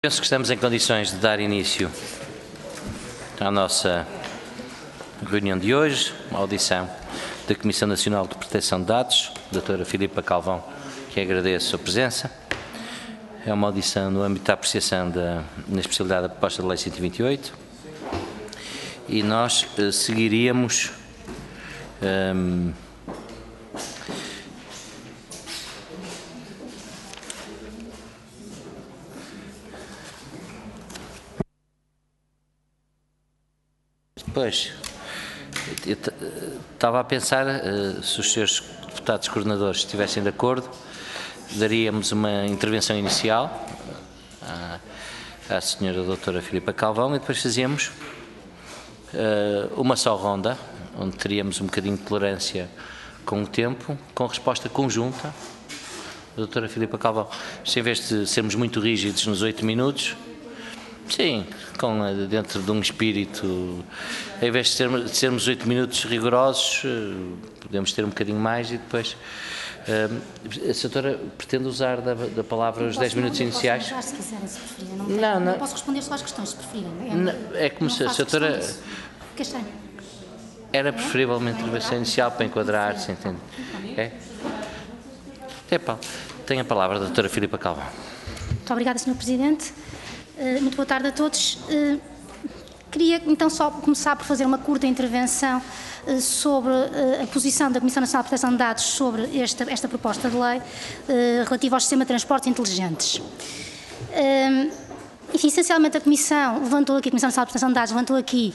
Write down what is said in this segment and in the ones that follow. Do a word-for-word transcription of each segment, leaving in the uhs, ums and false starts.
Penso que estamos em condições de dar início à nossa reunião de hoje, uma audição da Comissão Nacional de Proteção de Dados, doutora Filipa Calvão, que agradeço a sua presença. É uma audição no âmbito da apreciação da, na especialidade da proposta de lei cento e vinte e oito e nós eh, seguiríamos um, Pois, eu estava a pensar, uh, se os senhores deputados coordenadores estivessem de acordo, daríamos uma intervenção inicial à, à senhora doutora Filipa Calvão e depois fazíamos uh, uma só ronda, onde teríamos um bocadinho de tolerância com o tempo, com resposta conjunta da doutora Filipa Calvão. Se em vez de sermos muito rígidos nos oito minutos, sim, com, dentro de um espírito, em vez de sermos, de sermos oito minutos rigorosos, podemos ter um bocadinho mais e depois. A senhora pretende usar da, da palavra os dez minutos iniciais? Posso se quiserem, se preferirem. Não, não, não. não posso responder só às questões, se preferirem. É, não, é como se a senhora. Que estranho. Era preferível uma intervenção inicial para enquadrar-se, entende? É? É, Paulo. Tem a palavra a doutora Filipa Calvão. Muito obrigada, senhor Presidente. Muito boa tarde a todos. Queria então só começar por fazer uma curta intervenção sobre a posição da Comissão Nacional de Proteção de Dados sobre esta, esta proposta de lei relativa ao sistema de transportes inteligentes. Enfim, essencialmente a Comissão levantou aqui, a Comissão Nacional de Proteção de Dados levantou aqui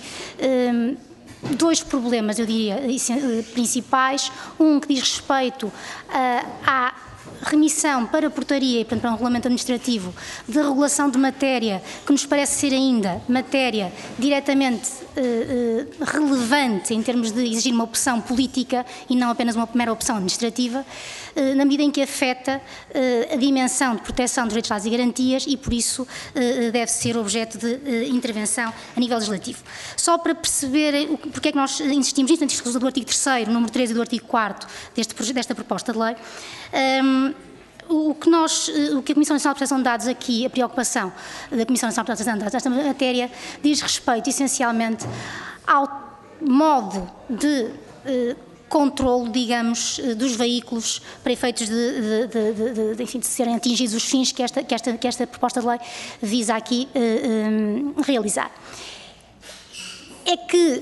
dois problemas, eu diria, principais. Um que diz respeito à remissão para portaria e, portanto, para um regulamento administrativo de regulação de matéria que nos parece ser ainda matéria diretamente eh, eh, relevante em termos de exigir uma opção política e não apenas uma mera opção administrativa, eh, na medida em que afeta eh, a dimensão de proteção dos direitos, dados e garantias e, por isso, eh, deve ser objeto de eh, intervenção a nível legislativo. Só para perceber o, porque é que nós insistimos nisto, antes do artigo terceiro, número treze e do artigo quarto deste, desta proposta de lei, um, O que, nós, o que a Comissão Nacional de Proteção de Dados aqui, a preocupação da Comissão Nacional de Proteção de Dados nesta matéria, diz respeito essencialmente ao modo de eh, controle, digamos, dos veículos para efeitos de, de, de, de, de, enfim, de serem atingidos os fins que esta, que esta, que esta proposta de lei visa aqui eh, eh, realizar. É que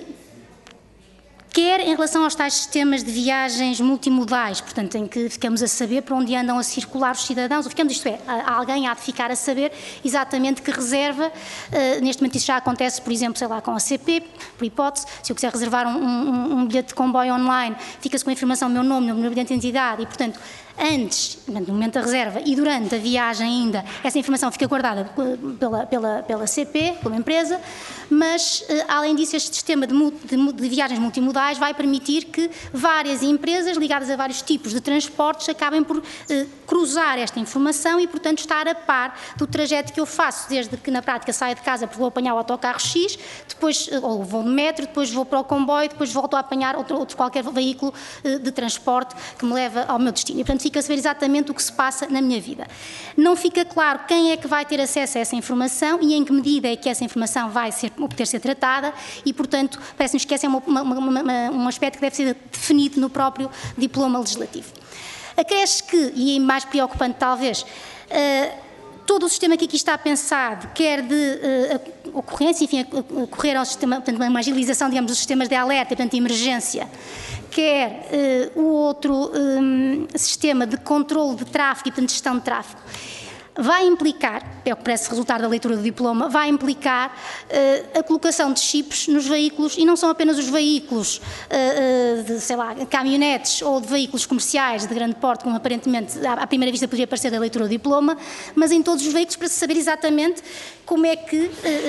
quer em relação aos tais sistemas de viagens multimodais, portanto, em que ficamos a saber para onde andam a circular os cidadãos, ou ficamos, isto é, alguém há de ficar a saber exatamente que reserva, uh, neste momento isso já acontece, por exemplo, sei lá, com a C P, por hipótese, se eu quiser reservar um, um, um bilhete de comboio online, fica-se com a informação, meu nome, meu número de identidade e, portanto, antes, no momento da reserva e durante a viagem ainda, essa informação fica guardada pela, pela, pela C P, pela empresa, mas, além disso, este sistema de, de, de viagens multimodais vai permitir que várias empresas ligadas a vários tipos de transportes acabem por eh, cruzar esta informação e, portanto, estar a par do trajeto que eu faço, desde que na prática saio de casa porque vou apanhar o autocarro X, depois ou vou no metro, depois vou para o comboio, depois volto a apanhar outro, outro qualquer veículo eh, de transporte que me leva ao meu destino. E, portanto, fica a saber exatamente o que se passa na minha vida. Não fica claro quem é que vai ter acesso a essa informação e em que medida é que essa informação vai ser, poder ser tratada e, portanto, parece-nos que esse é uma, uma, uma, uma, um aspecto que deve ser definido no próprio diploma legislativo. Acresce que, e é mais preocupante talvez, uh, todo o sistema que aqui está pensado, quer de uh, ocorrência, enfim, ocorrer ao sistema, portanto, uma agilização, digamos, dos sistemas de alerta e, portanto, de emergência, quer uh, o outro um, sistema de controle de tráfego e, portanto, de gestão de tráfego, vai implicar, é o que parece resultar da leitura do diploma, vai implicar uh, a colocação de chips nos veículos, e não são apenas os veículos uh, uh, de, sei lá, caminhonetes ou de veículos comerciais de grande porte, como aparentemente à, à primeira vista poderia parecer da leitura do diploma, mas em todos os veículos para se saber exatamente como é que, uh,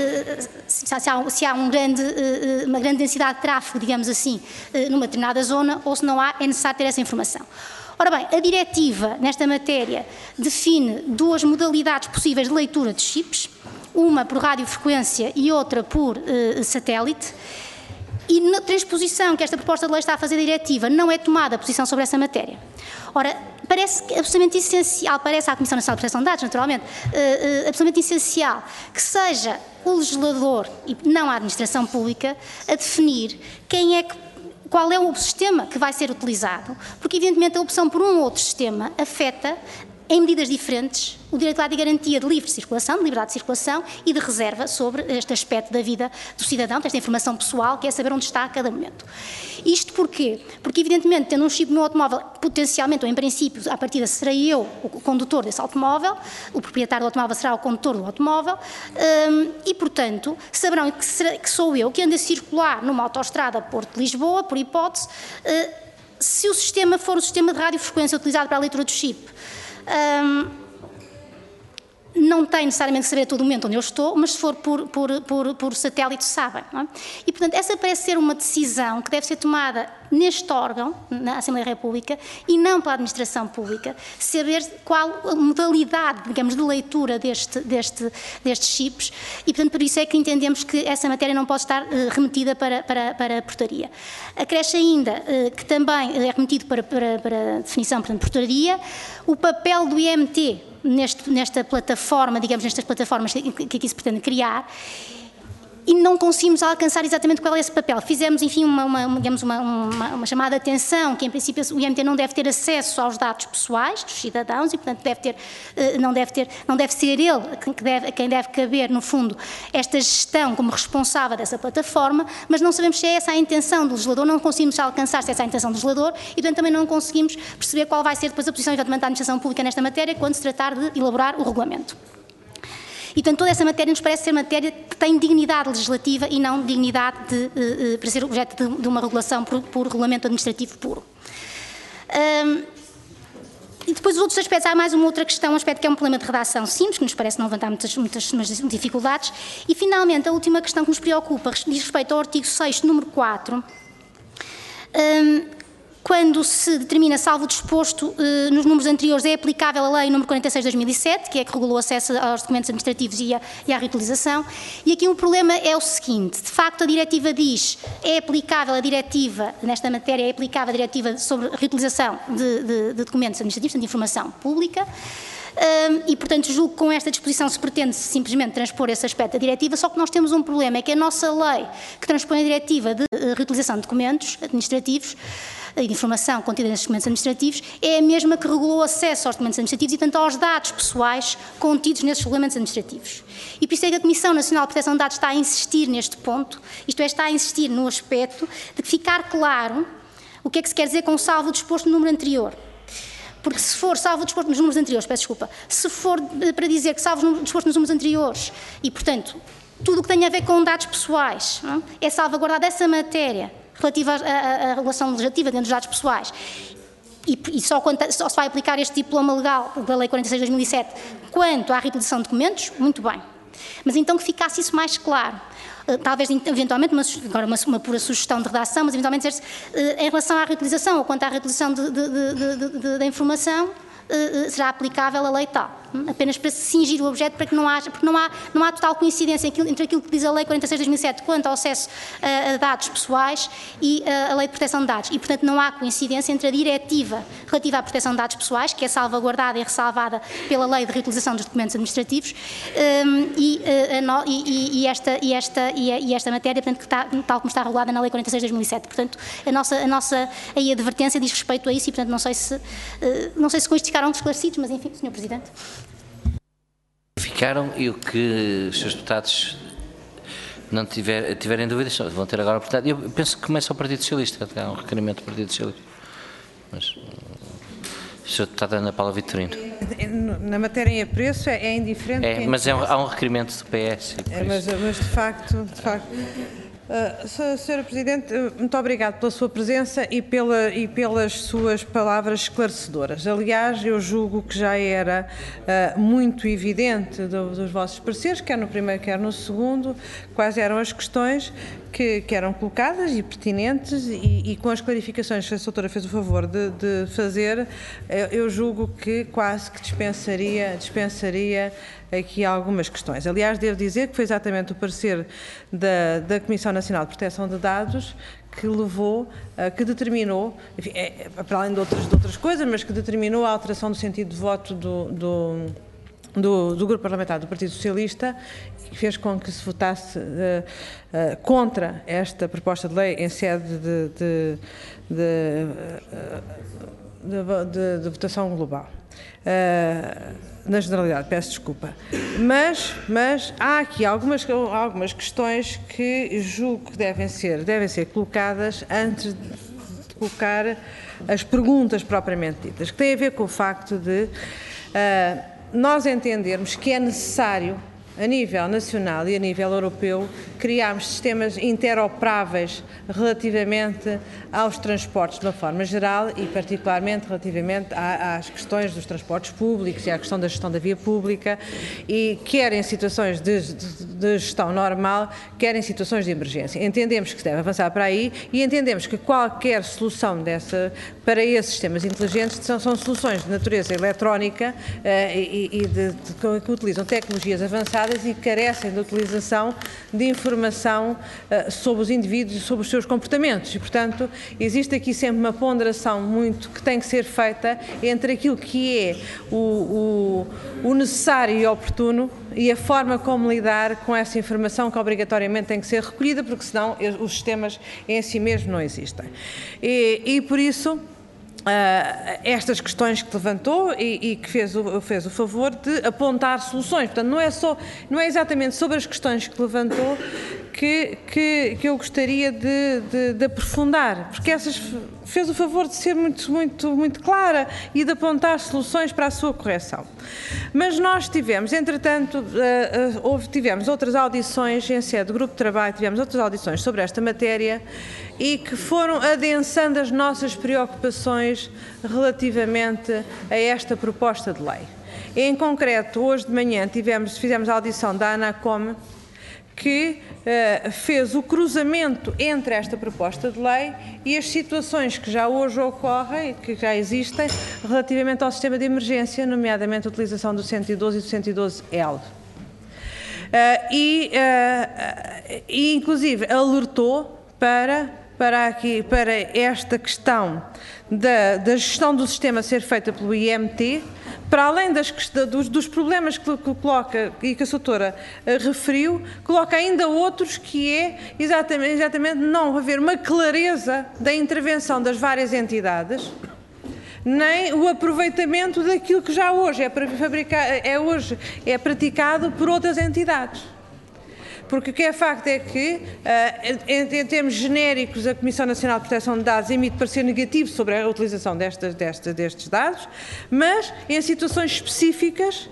se, se, há, se há um grande, uh, uma grande densidade de tráfego, digamos assim, uh, numa determinada zona, ou se não há, é necessário ter essa informação. Ora bem, a diretiva, nesta matéria, define duas modalidades possíveis de leitura de chips, uma por radiofrequência e outra por uh, satélite. e na transposição que esta proposta de lei está a fazer diretiva não é tomada posição sobre essa matéria. Ora, parece absolutamente essencial, parece à Comissão Nacional de Proteção de Dados, naturalmente, uh, uh, absolutamente essencial que seja o legislador e não a administração pública a definir quem é que, qual é o sistema que vai ser utilizado, porque evidentemente a opção por um ou outro sistema afeta em medidas diferentes o direito à garantia de livre circulação, de liberdade de circulação e de reserva sobre este aspecto da vida do cidadão, desta informação pessoal, que é saber onde está a cada momento. Isto porquê? Porque, evidentemente, tendo um chip no automóvel, potencialmente, ou em princípio, à partida serei eu o condutor desse automóvel, o proprietário do automóvel será o condutor do automóvel, hum, e, portanto, saberão que, será, que sou eu que ando a circular numa autoestrada Porto-Lisboa, por hipótese, uh, se o sistema for o sistema de radiofrequência utilizado para a leitura do chip. Um, não tem necessariamente que saber a todo momento onde eu estou, mas se for por, por, por, por satélite, sabem. Não é? E, portanto, essa parece ser uma decisão que deve ser tomada neste órgão, na Assembleia da República, e não pela administração pública, saber qual a modalidade, digamos, de leitura deste, deste, destes chips, e, portanto, por isso é que entendemos que essa matéria não pode estar uh, remetida para, para, para a portaria. Acresce ainda uh, que também é remetido para, para, para a definição, portanto, portaria, o papel do I M T, Neste, nesta plataforma, digamos, nestas plataformas que, que aqui se pretende criar, e não conseguimos alcançar exatamente qual é esse papel. Fizemos, enfim, uma, uma, digamos, uma, uma, uma chamada de atenção, que em princípio o I M T não deve ter acesso aos dados pessoais dos cidadãos e, portanto, deve ter, não, deve ter, não deve ser ele que deve, quem deve caber, no fundo, esta gestão como responsável dessa plataforma, mas não sabemos se é essa a intenção do legislador, não conseguimos alcançar se é essa a intenção do legislador e, portanto, também não conseguimos perceber qual vai ser depois a posição, exatamente, da administração pública nesta matéria quando se tratar de elaborar o regulamento. E, portanto, toda essa matéria nos parece ser matéria que tem dignidade legislativa e não dignidade de, uh, para ser objeto de, de uma regulação por, por regulamento administrativo puro. Um, e depois os outros aspectos, há mais uma outra questão, um aspecto que é um problema de redação simples, que nos parece não levantar muitas, muitas, muitas dificuldades. E, finalmente, a última questão que nos preocupa diz respeito ao artigo sexto, número quatro, um, quando se determina, salvo o disposto eh, nos números anteriores, é aplicável a Lei número quarenta e seis de dois mil e sete, que é que regulou o acesso aos documentos administrativos e a, e à reutilização. E aqui o problema é o seguinte: de facto, a diretiva diz, é aplicável a diretiva, nesta matéria, é aplicável a diretiva sobre a reutilização de, de, de documentos administrativos, de informação pública. Um, e, portanto, julgo que com esta disposição se pretende simplesmente transpor esse aspecto da diretiva, só que nós temos um problema, é que a nossa lei que transpõe a diretiva de uh, reutilização de documentos administrativos e de informação contida nesses documentos administrativos é a mesma que regulou o acesso aos documentos administrativos e, portanto, aos dados pessoais contidos nesses regulamentos administrativos. E por isso é que a Comissão Nacional de Proteção de Dados está a insistir neste ponto, isto é, está a insistir no aspecto de ficar claro o que é que se quer dizer com salvo disposto no número anterior. Porque se for salvo disposto nos números anteriores, peço desculpa, se for para dizer que salvo disposto nos números anteriores e, portanto, tudo o que tem a ver com dados pessoais, não é, é salvaguardada essa matéria relativa à, à, à regulação legislativa dentro dos dados pessoais e, e só, quanto, só se vai aplicar este diploma legal da Lei quarenta e seis de dois mil e sete quanto à reutilização de documentos, muito bem. Mas então que ficasse isso mais claro. Talvez, eventualmente, uma, agora uma, uma pura sugestão de redação, mas eventualmente dizer-se, em relação à reutilização ou quanto à reutilização de, de, de, de, de, da informação, será aplicável a lei tal. Apenas para se cingir o objeto, para que não haja, porque não há, não há total coincidência entre aquilo que diz a Lei quarenta e seis de dois mil e sete quanto ao acesso a dados pessoais e a Lei de Proteção de Dados. E, portanto, não há coincidência entre a diretiva relativa à proteção de dados pessoais, que é salvaguardada e ressalvada pela Lei de Reutilização dos Documentos Administrativos, um, e, uh, e, e, esta, e, esta, e esta matéria, portanto, que está, tal como está regulada na Lei quarenta e seis de dois mil e sete. Portanto, a nossa, a nossa aí advertência diz respeito a isso e, portanto, não sei se, uh, não sei se com isto ficaram esclarecidos, mas, enfim, senhor Presidente. Ficaram, e o que os senhores deputados não tiver, tiverem dúvidas vão ter agora a oportunidade. Eu penso que começa o Partido Socialista, há um requerimento do Partido Socialista. Mas o senhor deputado Ana Paula Vitorino. Na matéria em preço é, é indiferente. É, mas é, há um requerimento do P S. É, mas, mas de facto, de facto. Uh, Senhora Presidente, muito obrigado pela sua presença e, pela, e pelas suas palavras esclarecedoras. Aliás, eu julgo que já era uh, muito evidente do, dos vossos pareceres, quer no primeiro, quer no segundo, quais eram as questões que, que eram colocadas e pertinentes e, e com as clarificações que a doutora fez o favor de, de fazer, eu, eu julgo que quase que dispensaria, dispensaria aqui algumas questões. Aliás, devo dizer que foi exatamente o parecer da, da Comissão Nacional de Proteção de Dados, que levou, que determinou, enfim, é, para além de outras, de outras coisas, mas que determinou a alteração do sentido de voto do, do, do, do Grupo Parlamentar do Partido Socialista, que fez com que se votasse uh, uh, contra esta proposta de lei em sede de, de, de, uh, de, de, de votação global. Uh, na generalidade, peço desculpa. Mas, mas há aqui algumas, algumas questões que julgo que devem ser, devem ser colocadas antes de colocar as perguntas propriamente ditas, que têm a ver com o facto de uh, nós entendermos que é necessário, a nível nacional e a nível europeu, criarmos sistemas interoperáveis relativamente aos transportes de uma forma geral e particularmente relativamente às questões dos transportes públicos e à questão da gestão da via pública, e quer em situações de, de, de gestão normal, quer em situações de emergência. Entendemos que se deve avançar para aí e entendemos que qualquer solução dessa, para esses sistemas inteligentes são, são soluções de natureza eletrónica uh, e, e de, de, que utilizam tecnologias avançadas e carecem da utilização de informação uh, sobre os indivíduos e sobre os seus comportamentos e, portanto, existe aqui sempre uma ponderação muito que tem que ser feita entre aquilo que é o, o, o necessário e oportuno e a forma como lidar com essa informação que obrigatoriamente tem que ser recolhida, porque senão os sistemas em si mesmos não existem. E, e por isso, Uh, estas questões que levantou e, e que fez o, fez o favor de apontar soluções. Portanto, não é, só, não é exatamente sobre as questões que levantou que, que, que eu gostaria de, de, de aprofundar, porque essas fez o favor de ser muito, muito, muito clara e de apontar soluções para a sua correção. Mas nós tivemos, entretanto, uh, uh, houve, tivemos outras audições em sede do Grupo de Trabalho, tivemos outras audições sobre esta matéria e que foram adensando as nossas preocupações relativamente a esta proposta de lei. Em concreto, hoje de manhã tivemos, fizemos a audição da ANACOM, que uh, fez o cruzamento entre esta proposta de lei e as situações que já hoje ocorrem, que já existem, relativamente ao sistema de emergência, nomeadamente a utilização do cento e doze e do cento e doze L. Uh, e, uh, e, inclusive, alertou para, para, aqui, para esta questão da, da gestão do sistema ser feita pelo I M T, para além das, dos, dos problemas que, que coloca e que a doutora uh, referiu, coloca ainda outros, que é exatamente, exatamente não haver uma clareza da intervenção das várias entidades, nem o aproveitamento daquilo que já hoje é, fabricar, é, hoje é praticado por outras entidades. Porque o que é facto é que, em, em termos genéricos, a Comissão Nacional de Proteção de Dados emite parecer negativo sobre a utilização destas, destas, destes dados, mas em situações específicas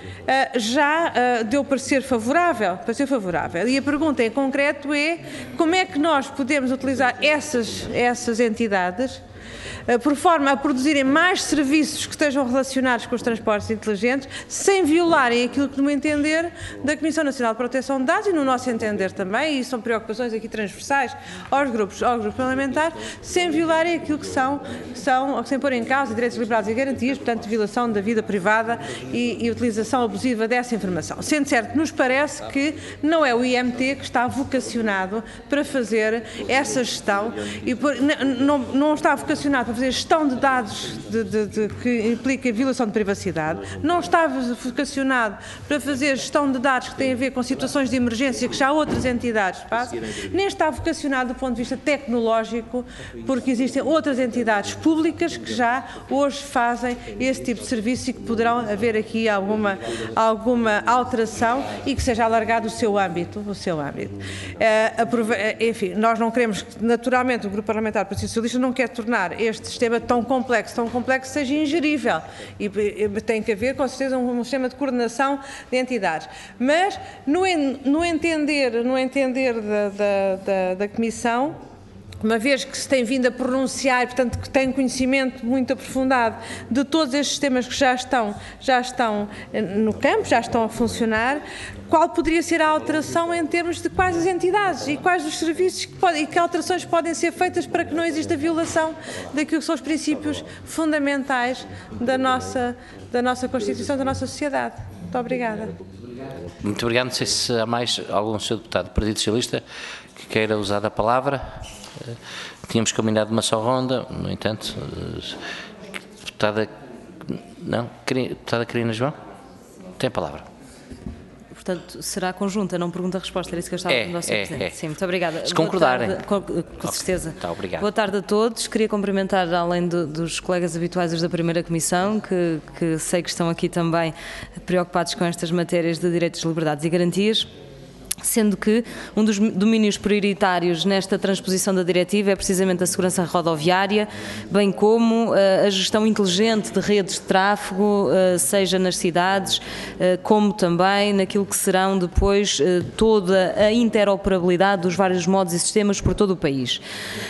já deu parecer favorável, parecer favorável. E a pergunta em concreto é como é que nós podemos utilizar essas, essas entidades por forma a produzirem mais serviços que estejam relacionados com os transportes inteligentes, sem violarem aquilo que, no entender da Comissão Nacional de Proteção de Dados, e no nosso entender também, e são preocupações aqui transversais aos grupos, aos grupos parlamentares, sem violarem aquilo que são, são sem pôr em causa direitos, liberdades e garantias, portanto, de violação da vida privada e, e utilização abusiva dessa informação. Sendo certo que nos parece que não é o I M T que está vocacionado para fazer essa gestão, e por, não, não está vocacionado para fazer gestão de dados de, de, de, que implica violação de privacidade, não está vocacionado para fazer gestão de dados que têm a ver com situações de emergência que já outras entidades fazem, nem está vocacionado do ponto de vista tecnológico, porque existem outras entidades públicas que já hoje fazem esse tipo de serviço e que poderão haver aqui alguma, alguma alteração e que seja alargado o seu âmbito. O seu âmbito. Uh, enfim, nós não queremos, naturalmente, o Grupo Parlamentar do Partido Socialista não quer tornar este sistema tão complexo, tão complexo seja ingerível e, e tem que haver, com certeza, um, um sistema de coordenação de entidades. Mas, no, no entender, no entender da, da, da, da Comissão, uma vez que se tem vindo a pronunciar, portanto, que tem conhecimento muito aprofundado de todos estes sistemas que já estão, já estão no campo, já estão a funcionar, qual poderia ser a alteração em termos de quais as entidades e quais os serviços que podem, e que alterações podem ser feitas para que não exista violação daquilo que são os princípios fundamentais da nossa, da nossa Constituição, da nossa sociedade. Muito obrigada. Muito obrigado. Não sei se há mais algum senhor deputado do Partido Socialista que queira usar a palavra. Tínhamos combinado uma só ronda, no entanto, deputada, não, deputada Carina João, tem a palavra. Portanto, será conjunta, não pergunta-resposta, era isso que eu estava a perguntar ao senhor É, Presidente. é. Sim, muito obrigada. Se Boa concordarem. tarde, com, com certeza. Tá, obrigado. Boa tarde a todos. Queria cumprimentar, além do, dos colegas habituais os da primeira Comissão, que, que sei que estão aqui também preocupados com estas matérias de direitos, liberdades e garantias, sendo que um dos domínios prioritários nesta transposição da diretiva é precisamente a segurança rodoviária, bem como uh, a gestão inteligente de redes de tráfego, uh, seja nas cidades, uh, como também naquilo que serão depois uh, toda a interoperabilidade dos vários modos e sistemas por todo o país.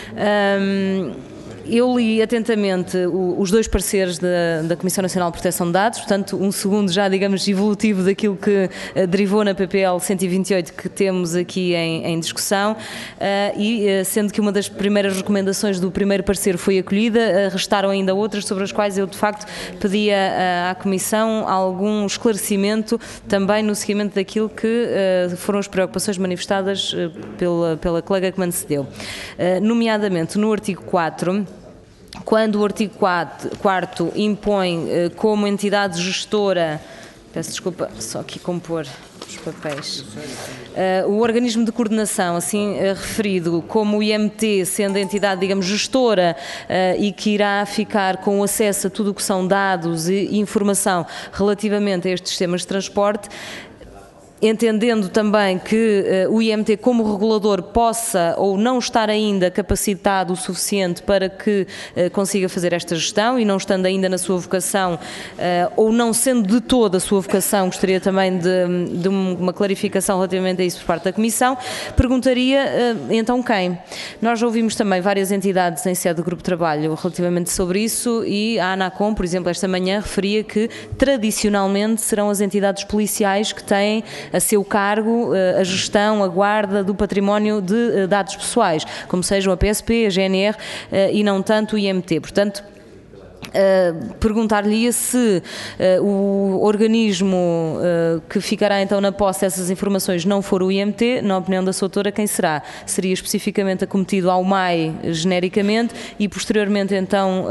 Um, Eu li atentamente o, os dois pareceres da, da Comissão Nacional de Proteção de Dados, portanto, um segundo já, digamos, evolutivo daquilo que uh, derivou na P P L cento e vinte e oito que temos aqui em, em discussão, uh, e uh, sendo que uma das primeiras recomendações do primeiro parecer foi acolhida, uh, restaram ainda outras sobre as quais eu, de facto, pedia uh, à Comissão algum esclarecimento também no seguimento daquilo que uh, foram as preocupações manifestadas uh, pela, pela colega que me antecedeu. Uh, nomeadamente, no artigo quatro, quando o artigo quarto impõe eh, como entidade gestora, peço desculpa, só aqui compor os papéis, uh, o organismo de coordenação, assim uh, referido, como o I M T, sendo a entidade, digamos, gestora uh, e que irá ficar com acesso a tudo o que são dados e informação relativamente a estes sistemas de transporte, entendendo também que uh, o I M T como regulador possa ou não estar ainda capacitado o suficiente para que uh, consiga fazer esta gestão e não estando ainda na sua vocação uh, ou não sendo de toda a sua vocação, gostaria também de, de uma clarificação relativamente a isso por parte da Comissão, perguntaria uh, então quem? Nós ouvimos também várias entidades em sede do grupo de trabalho relativamente sobre isso e a ANACOM, por exemplo, esta manhã referia que tradicionalmente serão as entidades policiais que têm a seu cargo a gestão, a guarda do património de dados pessoais, como sejam a P S P, a G N R e não tanto o I M T. Portanto, Uh, perguntar-lhe se uh, o organismo uh, que ficará então na posse dessas informações não for o I M T, na opinião da sua autora, quem será? Seria especificamente acometido ao M A I genericamente e posteriormente então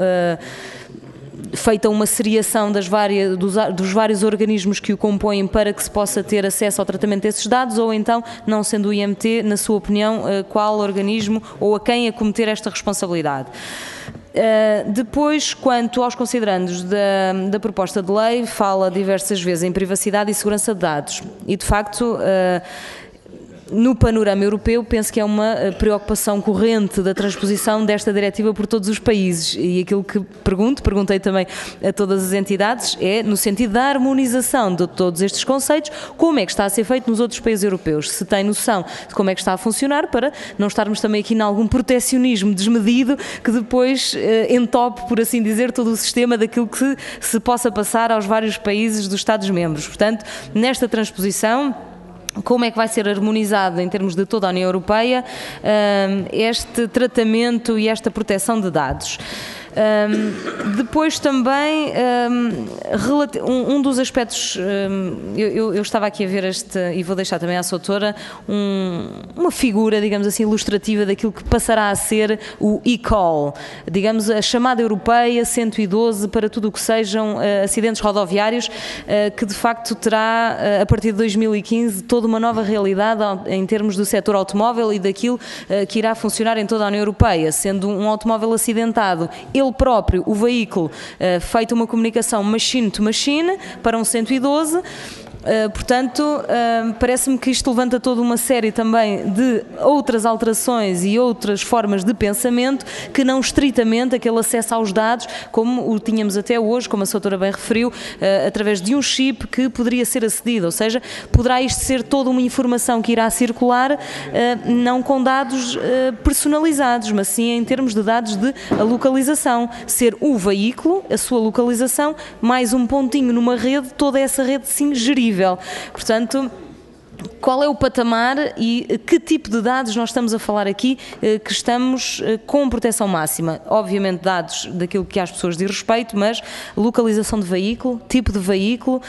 uh, feita uma seriação das várias, dos, dos vários organismos que o compõem para que se possa ter acesso ao tratamento desses dados, ou então, não sendo o I M T, na sua opinião, qual organismo ou a quem acometer esta responsabilidade? Uh, depois, quanto aos considerandos da, da proposta de lei, fala diversas vezes em privacidade e segurança de dados e, de facto, uh, no panorama europeu, penso que é uma preocupação corrente da transposição desta diretiva por todos os países e aquilo que pergunto, perguntei também a todas as entidades, é no sentido da harmonização de todos estes conceitos, como é que está a ser feito nos outros países europeus, se tem noção de como é que está a funcionar, para não estarmos também aqui em algum protecionismo desmedido que depois eh, entope, por assim dizer, todo o sistema daquilo que se possa passar aos vários países dos Estados-membros. Portanto, nesta transposição, como é que vai ser harmonizado em termos de toda a União Europeia este tratamento e esta proteção de dados? Um, depois também um, um dos aspectos, um, eu, eu estava aqui a ver este, e vou deixar também à sua autora, um, uma figura, digamos assim, ilustrativa daquilo que passará a ser o e-call, digamos a chamada europeia cento e doze para tudo o que sejam uh, acidentes rodoviários, uh, que de facto terá, uh, a partir de dois mil e quinze, toda uma nova realidade em termos do setor automóvel e daquilo uh, que irá funcionar em toda a União Europeia, sendo um automóvel acidentado, ele próprio, o veículo, uh, feita uma comunicação machine to machine para um cento e doze. Uh, portanto, uh, parece-me que isto levanta toda uma série também de outras alterações e outras formas de pensamento que não estritamente aquele acesso aos dados, como o tínhamos até hoje, como a sua autora bem referiu, uh, através de um chip que poderia ser acedido, ou seja, poderá isto ser toda uma informação que irá circular, uh, não com dados uh, personalizados, mas sim em termos de dados de localização, ser o veículo, a sua localização, mais um pontinho numa rede, toda essa rede sim gerível. Portanto, qual é o patamar e que tipo de dados nós estamos a falar aqui que estamos com proteção máxima? Obviamente dados daquilo que às pessoas diz respeito, mas localização de veículo, tipo de veículo,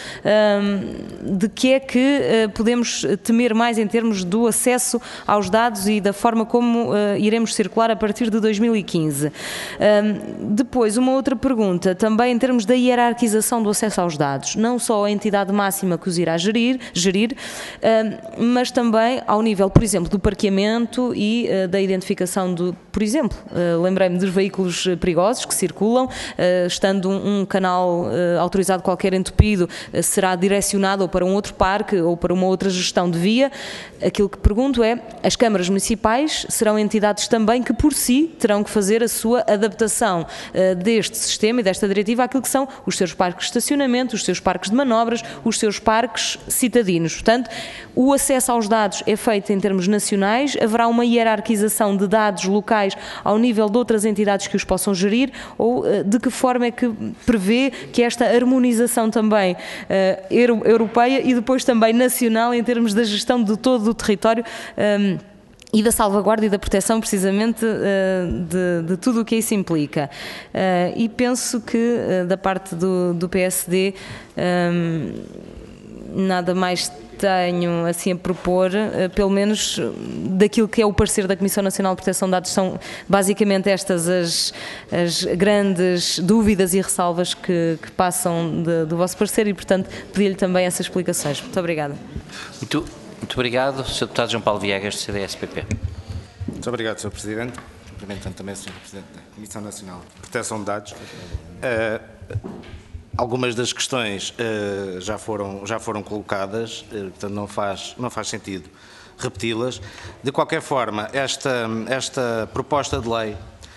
de que é que podemos temer mais em termos do acesso aos dados e da forma como iremos circular a partir de dois mil e quinze. Depois, uma outra pergunta, também em termos da hierarquização do acesso aos dados, não só a entidade máxima que os irá gerir, gerir mas também ao nível, por exemplo, do parqueamento e uh, da identificação do, por exemplo, uh, lembrei-me dos veículos perigosos que circulam, uh, estando um, um canal uh, autorizado qualquer entupido, uh, será direcionado ou para um outro parque ou para uma outra gestão de via. Aquilo que pergunto é, as câmaras municipais serão entidades também que por si terão que fazer a sua adaptação uh, deste sistema e desta diretiva àquilo que são os seus parques de estacionamento, os seus parques de manobras, os seus parques citadinos. Portanto, o acesso aos dados é feito em termos nacionais, haverá uma hierarquização de dados locais ao nível de outras entidades que os possam gerir, ou de que forma é que prevê que esta harmonização também uh, europeia e depois também nacional em termos da gestão de todo o território um, e da salvaguarda e da proteção precisamente uh, de, de tudo o que isso implica. Uh, e penso que uh, da parte do, do P S D um, nada mais tenho assim a propor, pelo menos daquilo que é o parecer da Comissão Nacional de Proteção de Dados, são basicamente estas as, as grandes dúvidas e ressalvas que, que passam de, do vosso parecer e, portanto, pedi-lhe também essas explicações. Muito obrigada. Muito, muito obrigado, senhor Deputado João Paulo Viegas, do C D S P P. Muito obrigado, senhor Presidente. Cumprimentando também o senhor Presidente da Comissão Nacional de Proteção de Dados. Uh, Algumas das questões uh, já, foram, já foram colocadas, uh, portanto não faz, não faz sentido repeti-las. De qualquer forma, esta, esta proposta de lei, uh,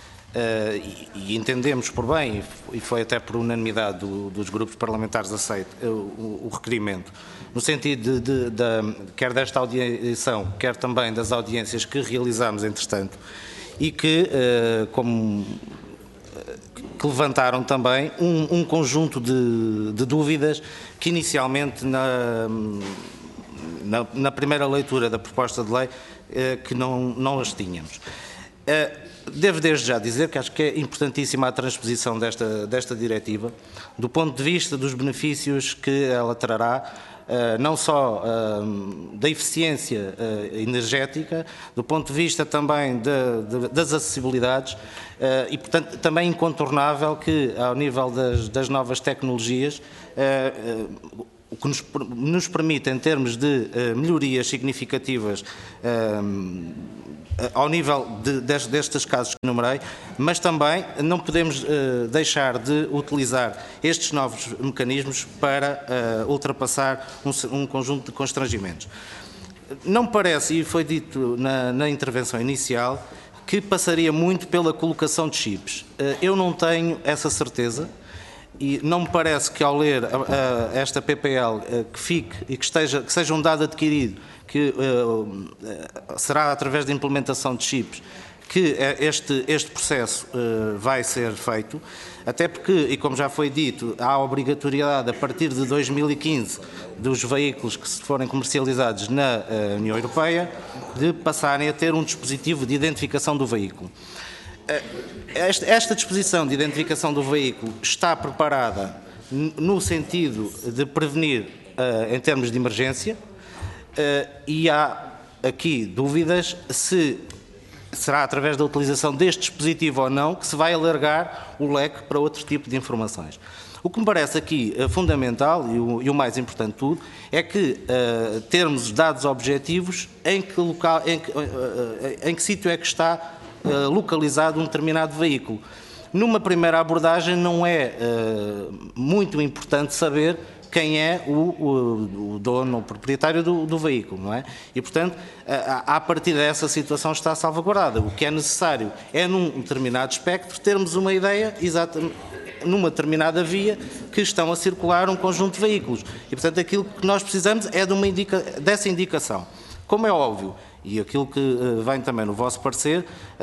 e, e entendemos por bem, e foi até por unanimidade do, dos grupos parlamentares aceito, uh, o, o requerimento, no sentido de, de, de, quer desta audição, quer também das audiências que realizámos entretanto, e que, uh, como... que levantaram também um, um conjunto de, de dúvidas que inicialmente na, na, na primeira leitura da proposta de lei eh, que não, não as tínhamos. Eh, devo desde já dizer que acho que é importantíssima a transposição desta, desta diretiva, do ponto de vista dos benefícios que ela trará, Uh, não só uh, da eficiência uh, energética, do ponto de vista também de, de, das acessibilidades uh, e, portanto, também incontornável que, ao nível das, das novas tecnologias, uh, uh, o que nos, nos permite, em termos de uh, melhorias significativas uh, ao nível de, de, destes casos que enumerei, mas também não podemos uh, deixar de utilizar estes novos mecanismos para uh, ultrapassar um, um conjunto de constrangimentos. Não me parece, e foi dito na, na intervenção inicial, que passaria muito pela colocação de chips. Uh, eu não tenho essa certeza. E não me parece que ao ler uh, esta P P L uh, que fique e que, esteja, que seja um dado adquirido, que uh, uh, será através da implementação de chips, que este, este processo uh, vai ser feito, até porque, e como já foi dito, há a obrigatoriedade a partir de dois mil e quinze dos veículos que forem comercializados na uh, União Europeia de passarem a ter um dispositivo de identificação do veículo. Esta, esta disposição de identificação do veículo está preparada no sentido de prevenir uh, em termos de emergência uh, e há aqui dúvidas se será através da utilização deste dispositivo ou não que se vai alargar o leque para outro tipo de informações. O que me parece aqui uh, fundamental e o, e o mais importante de tudo é que uh, termos dados objetivos em que, local, em que, uh, uh, em que sítio é que está localizado um determinado veículo. Numa primeira abordagem não é uh, muito importante saber quem é o, o, o dono, o proprietário do, do veículo, não é? E, portanto, a, a partir dessa situação está salvaguardada. O que é necessário é, num determinado espectro, termos uma ideia exatamente numa determinada via que estão a circular um conjunto de veículos. E, portanto, aquilo que nós precisamos é de uma indica, dessa indicação. Como é óbvio, e aquilo que uh, vem também no vosso parecer,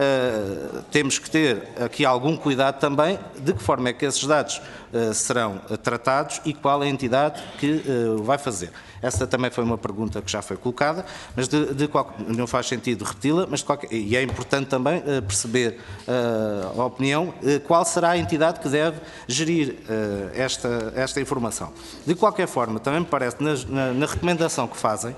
uh, temos que ter aqui algum cuidado também de que forma é que esses dados uh, serão uh, tratados e qual é a entidade que uh, o vai fazer. Essa também foi uma pergunta que já foi colocada, mas de, de qual, não faz sentido repeti-la, mas de qualquer, e é importante também uh, perceber uh, a opinião, uh, qual será a entidade que deve gerir uh, esta, esta informação. De qualquer forma, também me parece, na, na, na recomendação que fazem,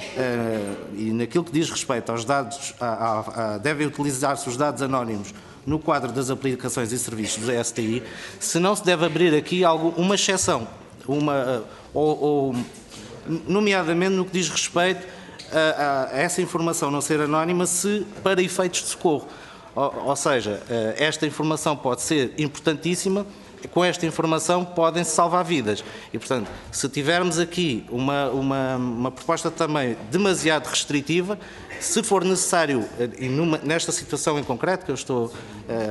Uh, e naquilo que diz respeito aos dados, a, a, a, devem utilizar-se os dados anónimos no quadro das aplicações e serviços do S T I, se não se deve abrir aqui algo, uma exceção, uma, ou, ou, nomeadamente no que diz respeito a, a essa informação não ser anónima, se para efeitos de socorro. Ou, ou seja, uh, esta informação pode ser importantíssima. Com esta informação podem-se salvar vidas. E, portanto, se tivermos aqui uma, uma, uma proposta também demasiado restritiva, se for necessário, e numa, nesta situação em concreto que eu estou uh,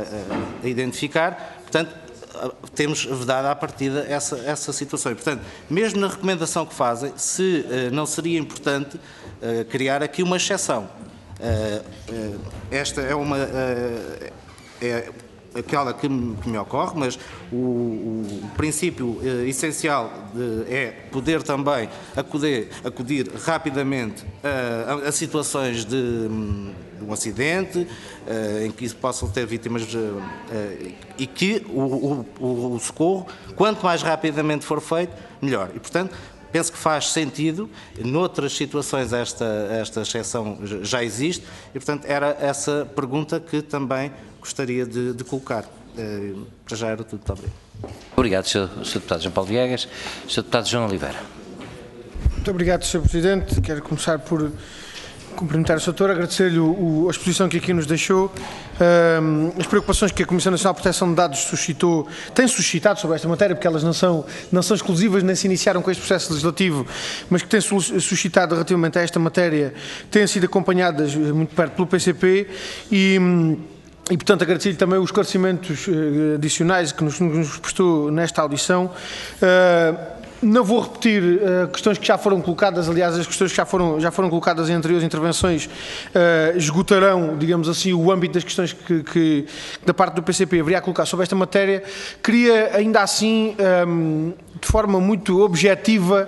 a identificar, portanto, uh, temos vedado à partida essa, essa situação. E, portanto, mesmo na recomendação que fazem, se uh, não seria importante uh, criar aqui uma exceção. Uh, uh, esta é uma... Uh, é, aquela que me, que me ocorre, mas o, o princípio eh, essencial de, é poder também acudir, acudir rapidamente uh, a, a situações de, de um acidente, uh, em que possam ter vítimas uh, uh, e que o, o, o socorro, quanto mais rapidamente for feito, melhor. E, portanto, penso que faz sentido, noutras situações esta, esta exceção já existe, e, portanto, era essa pergunta que também gostaria de, de colocar. Uh, para já era tudo. Muito obrigado. Obrigado, senhor Deputado João Paulo Viegas. senhor Deputado João Oliveira. Muito obrigado, senhor Presidente. Quero começar por cumprimentar o senhor Doutor, agradecer-lhe a exposição que aqui nos deixou. Um, as preocupações que a Comissão Nacional de Proteção de Dados suscitou, tem suscitado sobre esta matéria, porque elas não são, não são exclusivas, nem se iniciaram com este processo legislativo, mas que têm suscitado relativamente a esta matéria, têm sido acompanhadas muito perto pelo P C P e... E, portanto, agradecer-lhe também os esclarecimentos uh, adicionais que nos, nos prestou nesta audição. Uh, não vou repetir uh, questões que já foram colocadas, aliás, as questões que já foram, já foram colocadas em anteriores intervenções uh, esgotarão, digamos assim, o âmbito das questões que, que da parte do P C P haveria a colocar sobre esta matéria. Queria, ainda assim, um, de forma muito objetiva,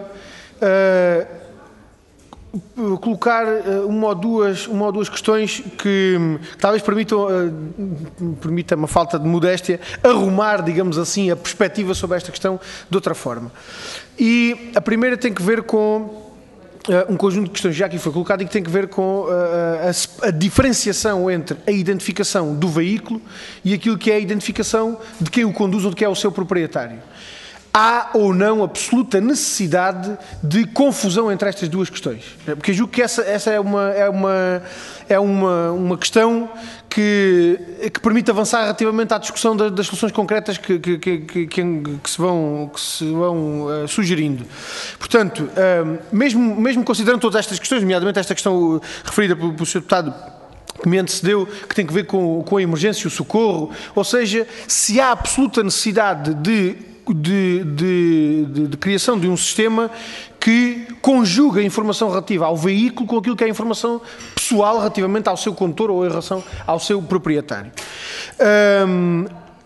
uh, colocar uma ou duas, uma ou duas questões que, que talvez permitam, uh, permita uma falta de modéstia, arrumar, digamos assim, a perspectiva sobre esta questão de outra forma. E a primeira tem que ver com Uh, um conjunto de questões já aqui foi colocado e que tem que ver com uh, a, a diferenciação entre a identificação do veículo e aquilo que é a identificação de quem o conduz ou de quem é o seu proprietário. Há ou não absoluta necessidade de confusão entre estas duas questões? Porque eu julgo que essa, essa é, uma, é, uma, é uma, uma questão que, que permite avançar relativamente à discussão das, das soluções concretas que, que, que, que, que se vão, que se vão uh, sugerindo. Portanto, uh, mesmo, mesmo considerando todas estas questões, nomeadamente esta questão referida pelo, pelo senhor Deputado que me antecedeu, que tem que ver com, com a emergência e o socorro, ou seja, se há absoluta necessidade de De, de, de, de criação de um sistema que conjuga a informação relativa ao veículo com aquilo que é a informação pessoal relativamente ao seu condutor ou em relação ao seu proprietário. Um,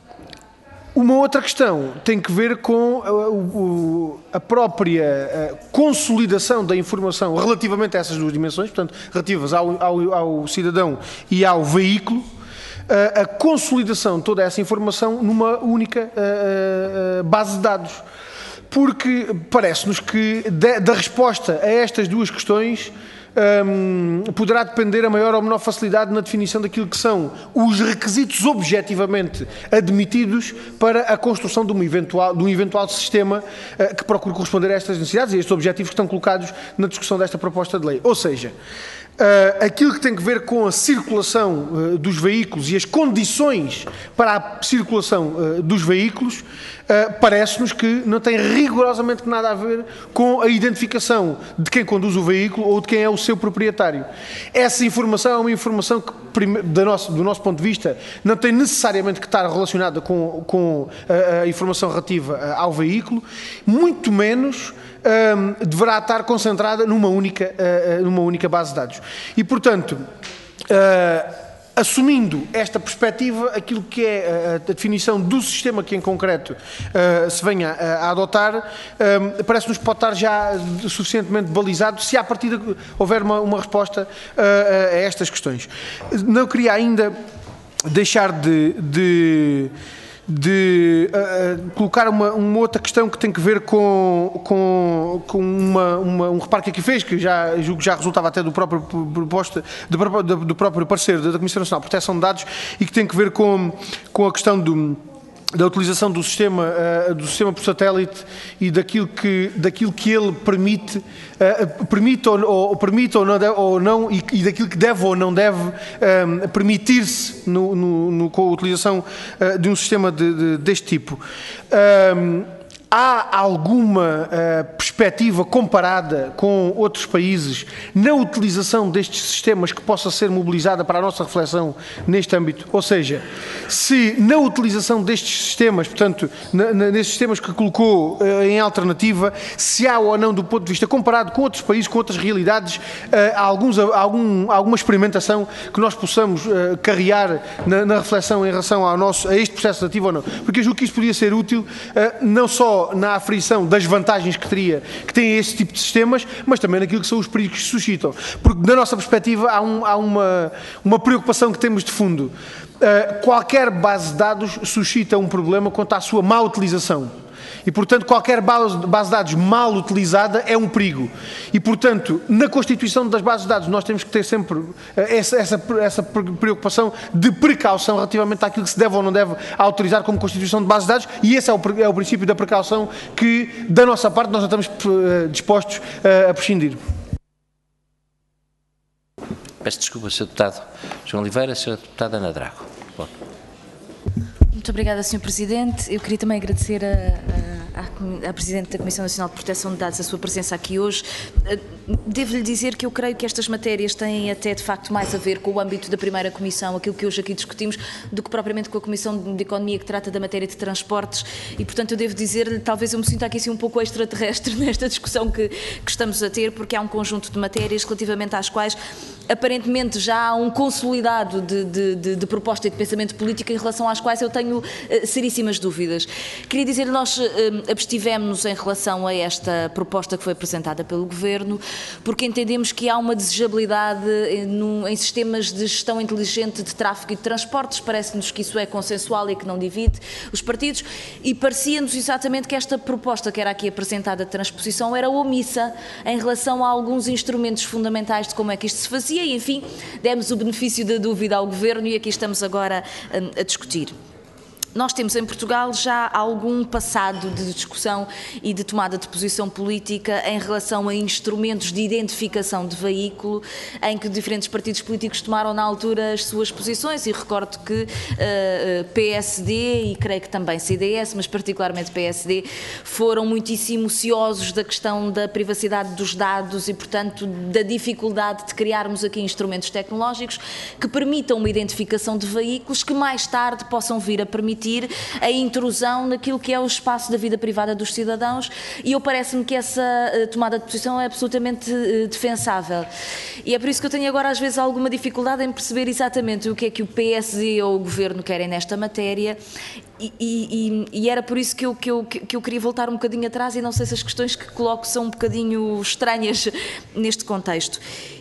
uma outra questão tem que ver com a, a, a própria a consolidação da informação relativamente a essas duas dimensões, portanto, relativas ao, ao, ao cidadão e ao veículo. A, a consolidação de toda essa informação numa única uh, uh, base de dados. Porque parece-nos que de, da resposta a estas duas questões um, poderá depender a maior ou menor facilidade na definição daquilo que são os requisitos objetivamente admitidos para a construção de, uma eventual, de um eventual sistema uh, que procure corresponder a estas necessidades e a estes objetivos que estão colocados na discussão desta proposta de lei. Ou seja, Uh, aquilo que tem que ver com a circulação uh, dos veículos e as condições para a circulação uh, dos veículos uh, parece-nos que não tem rigorosamente nada a ver com a identificação de quem conduz o veículo ou de quem é o seu proprietário. Essa informação é uma informação que, do nosso, do nosso ponto de vista, não tem necessariamente que estar relacionada com, com a, a informação relativa ao veículo, muito menos um, deverá estar concentrada numa única, uh, numa única base de dados. E, portanto, uh, assumindo esta perspectiva, aquilo que é a, a definição do sistema que em concreto uh, se venha a, a adotar, um, parece-nos pode estar já suficientemente balizado se à partida houver uma, uma resposta uh, a estas questões. Não queria ainda deixar de, de, de uh, colocar uma, uma outra questão que tem que ver com, com, com uma, uma, um reparo que aqui fez, que já julgo que já resultava até do próprio proposta, do, do, do próprio parecer da Comissão Nacional de Proteção de Dados, e que tem que ver com, com a questão do, da utilização do sistema, uh, do sistema por satélite e daquilo que, daquilo que ele permite, uh, permite ou, ou, permite ou não, deve, ou não e, e daquilo que deve ou não deve um, permitir-se no, no, no, com a utilização uh, de um sistema de, de, deste tipo. Um, Há alguma uh, perspectiva comparada com outros países na utilização destes sistemas que possa ser mobilizada para a nossa reflexão neste âmbito? Ou seja, se na utilização destes sistemas, portanto, na, na, nesses sistemas que colocou uh, em alternativa, se há ou não, do ponto de vista comparado com outros países, com outras realidades, uh, há alguns, algum, alguma experimentação que nós possamos uh, carrear na, na reflexão em relação ao nosso, a este processo legislativo ou não? Porque eu julgo que isto podia ser útil, uh, não só na aferição das vantagens que teria, que tem esse tipo de sistemas, mas também naquilo que são os perigos que se suscitam. Porque, da nossa perspectiva, há, um, há uma, uma preocupação que temos de fundo. Uh, qualquer base de dados suscita um problema quanto à sua má utilização. E, portanto, qualquer base de dados mal utilizada é um perigo. E, portanto, na constituição das bases de dados nós temos que ter sempre essa, essa, essa preocupação de precaução relativamente àquilo que se deve ou não deve autorizar como constituição de bases de dados, e esse é o, é o princípio da precaução que, da nossa parte, nós não estamos uh, dispostos uh, a prescindir. Peço desculpa, senhor Deputado João Oliveira, senhora Deputada Ana Drago. Bom. Muito obrigada, senhor Presidente. Eu queria também agradecer a, a, a Presidente da Comissão Nacional de Proteção de Dados a sua presença aqui hoje. Devo-lhe dizer que eu creio que estas matérias têm até, de facto, mais a ver com o âmbito da primeira Comissão, aquilo que hoje aqui discutimos, do que propriamente com a Comissão de Economia, que trata da matéria de transportes, e, portanto, eu devo dizer-lhe, talvez eu me sinta aqui assim um pouco extraterrestre nesta discussão que, que estamos a ter, porque há um conjunto de matérias relativamente às quais, aparentemente, já há um consolidado de, de, de, de proposta e de pensamento político em relação às quais eu tenho uh, seríssimas dúvidas. Queria dizer, nós uh, abstivemos-nos em relação a esta proposta que foi apresentada pelo Governo, porque entendemos que há uma desejabilidade em, no, em sistemas de gestão inteligente de tráfego e de transportes. Parece-nos que isso é consensual e que não divide os partidos, e parecia-nos exatamente que esta proposta que era aqui apresentada de transposição era omissa em relação a alguns instrumentos fundamentais de como é que isto se fazia. E, enfim, demos o benefício da dúvida ao Governo e aqui estamos agora a, a discutir. Nós temos em Portugal já algum passado de discussão e de tomada de posição política em relação a instrumentos de identificação de veículo, em que diferentes partidos políticos tomaram na altura as suas posições, e recordo que uh, P S D e creio que também C D S, mas particularmente P S D, foram muitíssimo ciosos da questão da privacidade dos dados e, portanto, da dificuldade de criarmos aqui instrumentos tecnológicos que permitam uma identificação de veículos que mais tarde possam vir a permitir a intrusão naquilo que é o espaço da vida privada dos cidadãos, e eu parece-me que essa tomada de posição é absolutamente defensável. E é por isso que eu tenho agora às vezes alguma dificuldade em perceber exatamente o que é que o P S D ou o Governo querem nesta matéria, e, e, e era por isso que eu, que, eu, que eu queria voltar um bocadinho atrás, e não sei se as questões que coloco são um bocadinho estranhas neste contexto.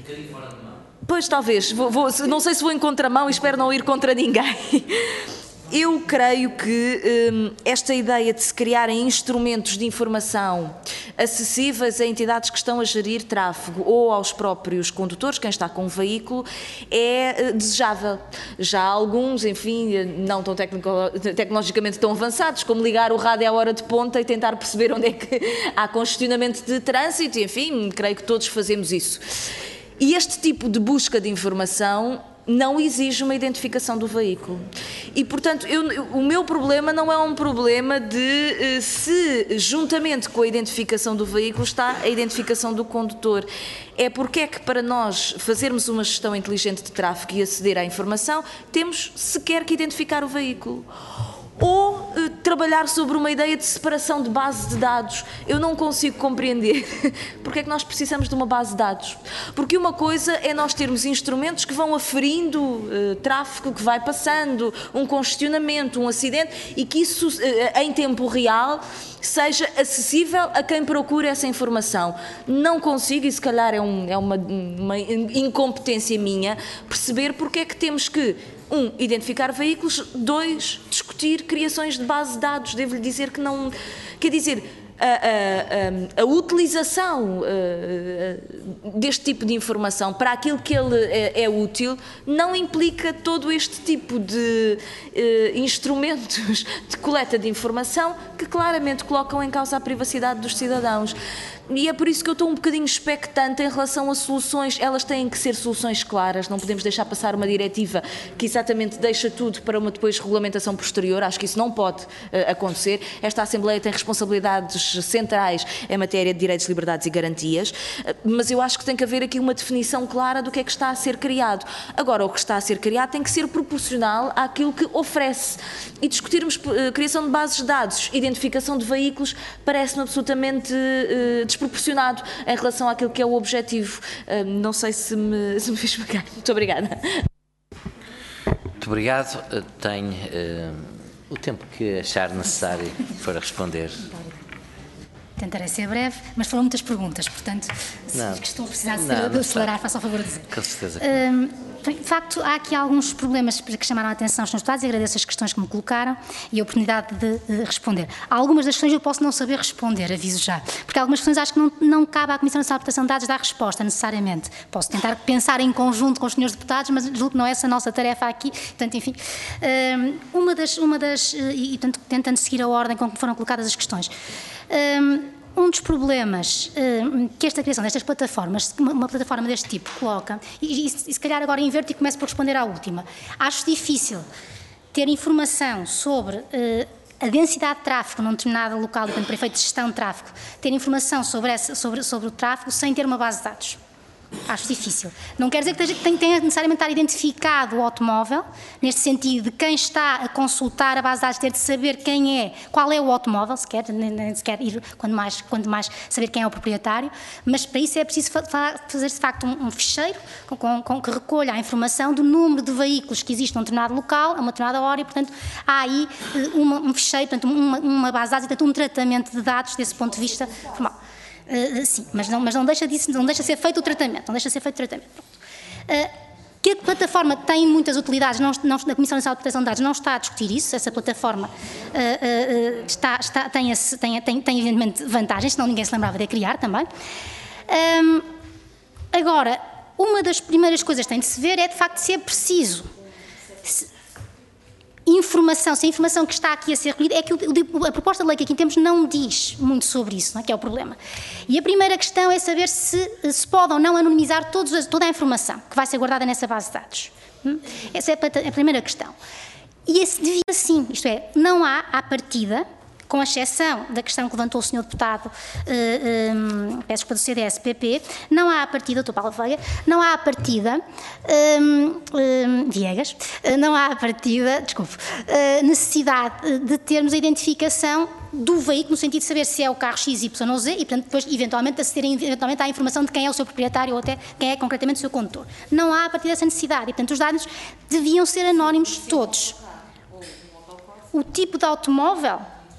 Pois, talvez, vou, vou, não sei se vou em contramão e espero não ir contra ninguém. Eu creio que hum, esta ideia de se criarem instrumentos de informação acessíveis a entidades que estão a gerir tráfego ou aos próprios condutores, quem está com o veículo, é uh, desejável. Já há alguns, enfim, não tão tecnologicamente tão avançados, como ligar o rádio à hora de ponta e tentar perceber onde é que há congestionamento de trânsito, enfim, creio que todos fazemos isso. E este tipo de busca de informação não exige uma identificação do veículo. E, portanto, eu, o meu problema não é um problema de se, juntamente com a identificação do veículo, está a identificação do condutor. É porque é que, para nós fazermos uma gestão inteligente de tráfego e aceder à informação, temos sequer que identificar o veículo. Ou eh, trabalhar sobre uma ideia de separação de base de dados. Eu não consigo compreender porque é que nós precisamos de uma base de dados. Porque uma coisa é nós termos instrumentos que vão aferindo eh, tráfego que vai passando, um congestionamento, um acidente, e que isso, eh, em tempo real, seja acessível a quem procura essa informação. Não consigo, e se calhar é, um, é uma, uma incompetência minha, perceber porque é que temos que Um, identificar veículos. Dois, discutir criações de base de dados. Devo-lhe dizer que não... Quer dizer, a, a, a, a utilização a, deste tipo de informação para aquilo que ele é, é útil não implica todo este tipo de a, instrumentos de coleta de informação que claramente colocam em causa a privacidade dos cidadãos. E é por isso que eu estou um bocadinho expectante em relação a soluções. Elas têm que ser soluções claras, não podemos deixar passar uma diretiva que exatamente deixa tudo para uma depois regulamentação posterior. Acho que isso não pode uh, acontecer. Esta Assembleia tem responsabilidades centrais em matéria de direitos, liberdades e garantias, uh, mas eu acho que tem que haver aqui uma definição clara do que é que está a ser criado. Agora, o que está a ser criado tem que ser proporcional àquilo que oferece. E discutirmos uh, criação de bases de dados, identificação de veículos, parece-me absolutamente uh, desproporcionado em relação àquilo que é o objetivo. Uh, não sei se me, se me fiz pagar. Muito obrigada. Muito obrigado. Uh, tenho uh, o tempo que achar necessário para responder. Tentarei ser breve, mas foram muitas perguntas, portanto, se Não. que estou a precisar de, Não, de não acelerar, está. faça o favor de dizer. Com certeza. Hum, de facto, há aqui alguns problemas que chamaram a atenção dos deputados e agradeço as questões que me colocaram e a oportunidade de, de responder. Há algumas das questões eu posso não saber responder, aviso já, porque algumas questões acho que não, não cabe à Comissão Nacional de Proteção de Dados dar resposta necessariamente. Posso tentar pensar em conjunto com os senhores deputados, mas julgo que não é essa a nossa tarefa aqui. Portanto, enfim, hum, uma das, uma das e, e portanto, tentando seguir a ordem com que foram colocadas as questões. Hum, Um dos problemas uh, que esta criação destas plataformas, uma, uma plataforma deste tipo, coloca, e, e, e se calhar agora inverto e começo por responder à última, acho difícil ter informação sobre uh, a densidade de tráfego num determinado local, portanto, para efeito de gestão de tráfego, ter informação sobre, essa, sobre, sobre o tráfego sem ter uma base de dados. Acho difícil. Não quer dizer que tenha necessariamente estar identificado o automóvel, neste sentido de quem está a consultar a base de dados ter de saber quem é, qual é o automóvel, sequer, nem sequer ir, quando mais, quando mais saber quem é o proprietário, mas para isso é preciso fazer de facto um, um ficheiro com, com, com, que recolha a informação do número de veículos que existe num determinado local, a uma determinada hora, e portanto há aí uma, um ficheiro, portanto, uma, uma base de dados e portanto um tratamento de dados desse ponto de vista formal. Uh, sim, mas não, mas não deixa disso, não deixa ser feito o tratamento, não deixa ser feito o tratamento. Uh, que a plataforma tem muitas utilidades, não, não, a Comissão Nacional de Proteção de Dados não está a discutir isso, essa plataforma uh, uh, está, está, tem, esse, tem, tem, tem evidentemente vantagens, senão ninguém se lembrava de a criar também. Um, agora, uma das primeiras coisas que tem de se ver é de facto se é preciso se, informação, se a informação que está aqui a ser recolhida, é que a proposta de lei que aqui temos não diz muito sobre isso, não é? Que é o problema. E a primeira questão é saber se se pode ou não anonimizar todos, toda a informação que vai ser guardada nessa base de dados. Essa é a primeira questão. E esse devia sim, isto é, não há à partida, com exceção da questão que levantou o senhor deputado, uh, um, peço desculpa, do C D S P P, não há a partida, doutor Paulo Veiga, não há a partida, um, um, Viegas, não há a partida, desculpe, uh, necessidade de termos a identificação do veículo, no sentido de saber se é o carro X Y Z e, portanto, depois, eventualmente, acederem eventualmente à informação de quem é o seu proprietário ou até quem é concretamente o seu condutor. Não há a partir dessa necessidade e, portanto, os dados deviam ser anónimos todos. O tipo de automóvel,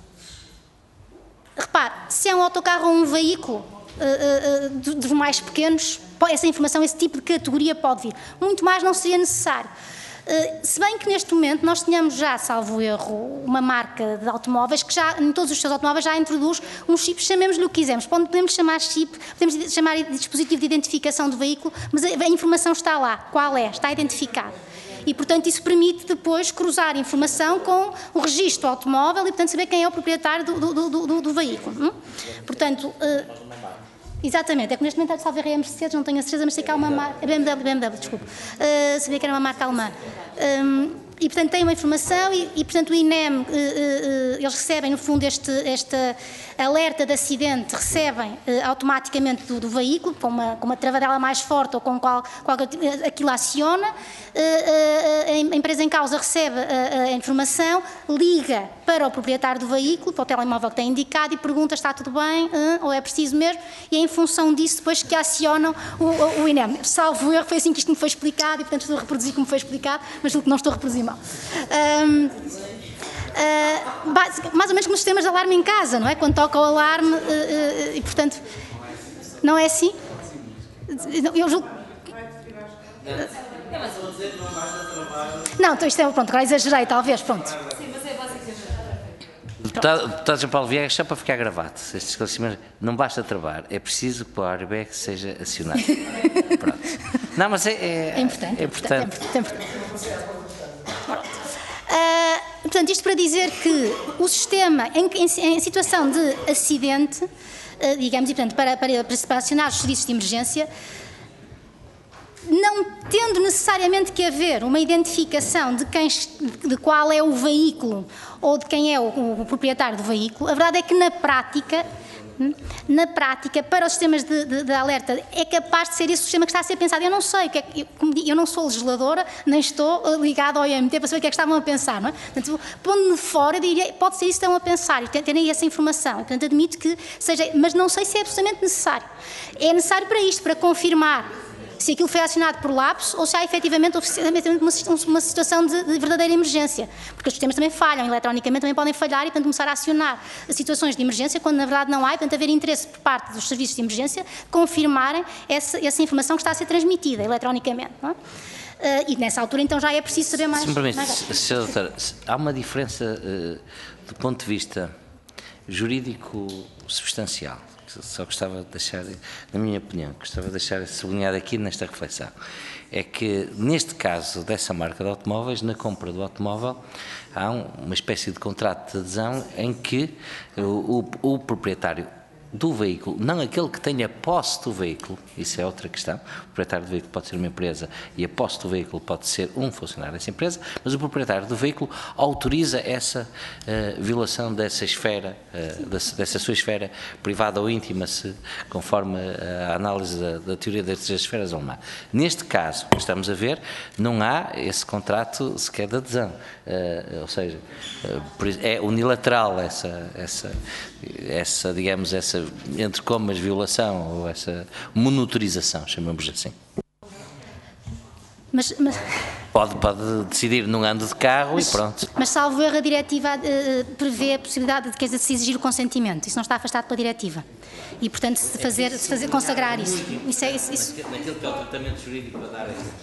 repare, se é um autocarro ou um veículo uh, uh, dos mais pequenos, essa informação, esse tipo de categoria pode vir. Muito mais não seria necessário. Uh, se bem que neste momento nós tenhamos já, salvo erro, uma marca de automóveis que já, em todos os seus automóveis, já introduz um chip, chamemos-lhe o que quisermos. Podemos chamar chip, podemos chamar de dispositivo de identificação do veículo, mas a, a informação está lá. Qual é? Está identificado. E, portanto, isso permite depois cruzar informação com o registro do automóvel e, portanto, saber quem é o proprietário do, do, do, do, do veículo. Hum? Portanto, uh, Exatamente, é que neste momento, salvo erro, é a Mercedes, não tenho a certeza, mas sei que há uma marca, B M W, B M W, desculpe, uh, sabia que era uma marca alemã. Um, e, portanto, tem uma informação e, e portanto, o I N E M, uh, uh, uh, eles recebem, no fundo, este, esta alerta de acidente, recebem uh, automaticamente do, do veículo, com uma, com uma travadela mais forte ou com qual, qual aquilo aciona, uh, uh, a empresa em causa recebe a, a informação, liga para o proprietário do veículo, para o telemóvel que tem indicado e pergunta se está tudo bem, uh, ou é preciso mesmo, e é em função disso depois que acionam o, o, o I N E M. Salvo erro, foi assim que isto me foi explicado e, portanto, estou a reproduzir como foi explicado, mas julgo que não estou a reproduzir mal. Um, uh, mais ou menos como os sistemas de alarme em casa, não é? Quando toca o alarme uh, uh, e, portanto, não é assim? Eu julgo... Não, então isto é, pronto, agora exagerei, talvez, pronto. Deputado, deputado João Paulo Viegas, só para ficar gravado, estes esclarecimentos, não basta travar, é preciso que o airbag seja acionado. Pronto. Não, mas é, é, é importante. É importante. É importante. É importante. Uh, portanto, isto para dizer que o sistema, em, em, em situação de acidente, uh, digamos, e portanto, para, para, para acionar os serviços de emergência, não tendo necessariamente que haver uma identificação de, quem, de qual é o veículo ou de quem é o, o proprietário do veículo, a verdade é que na prática, na prática, para os sistemas de, de, de alerta, é capaz de ser esse o sistema que está a ser pensado. Eu não sei, que é, eu, eu não sou legisladora, nem estou ligada ao I M T para saber o que é que estavam a pensar, não é? Portanto, pondo-me fora, eu diria, pode ser isso que estão a pensar, e terem essa informação. E, portanto, admito que seja, mas não sei se é absolutamente necessário. É necessário para isto, para confirmar se aquilo foi acionado por lapso ou se há efetivamente uma, uma situação de, de verdadeira emergência. Porque os sistemas também falham, eletronicamente também podem falhar e, portanto, começar a acionar situações de emergência quando, na verdade, não há, e, portanto, haver interesse por parte dos serviços de emergência confirmarem essa, essa informação que está a ser transmitida eletronicamente. Não é? Uh, e nessa altura, então, já é preciso saber mais. Se me permite, mais senhora doutora, há uma diferença uh, do ponto de vista jurídico substancial. Só gostava de deixar, na minha opinião, gostava de deixar sublinhado aqui nesta reflexão, é que neste caso dessa marca de automóveis, na compra do automóvel, há um, uma espécie de contrato de adesão em que o, o, o proprietário do veículo, não aquele que tenha posse do veículo, isso é outra questão, o proprietário do veículo pode ser uma empresa e a posse do veículo pode ser um funcionário dessa empresa, mas o proprietário do veículo autoriza essa uh, violação dessa esfera, uh, dessa, dessa sua esfera privada ou íntima, se, conforme a análise da, da teoria das esferas alemã. Neste caso, que estamos a ver, não há esse contrato sequer de adesão, uh, ou seja, uh, é unilateral essa, essa, essa, digamos, essa entre comas violação ou essa monitorização, chamamos assim. Mas, mas... Pode, pode decidir num ando de carro mas, e pronto. Mas salvo erro, a diretiva uh, prevê a possibilidade de, quer dizer, de se exigir o consentimento. Isso não está afastado pela diretiva. E, portanto, se fazer, se fazer consagrar isso. Isso é isso. isso. Naquilo que é o tratamento jurídico para dar isso.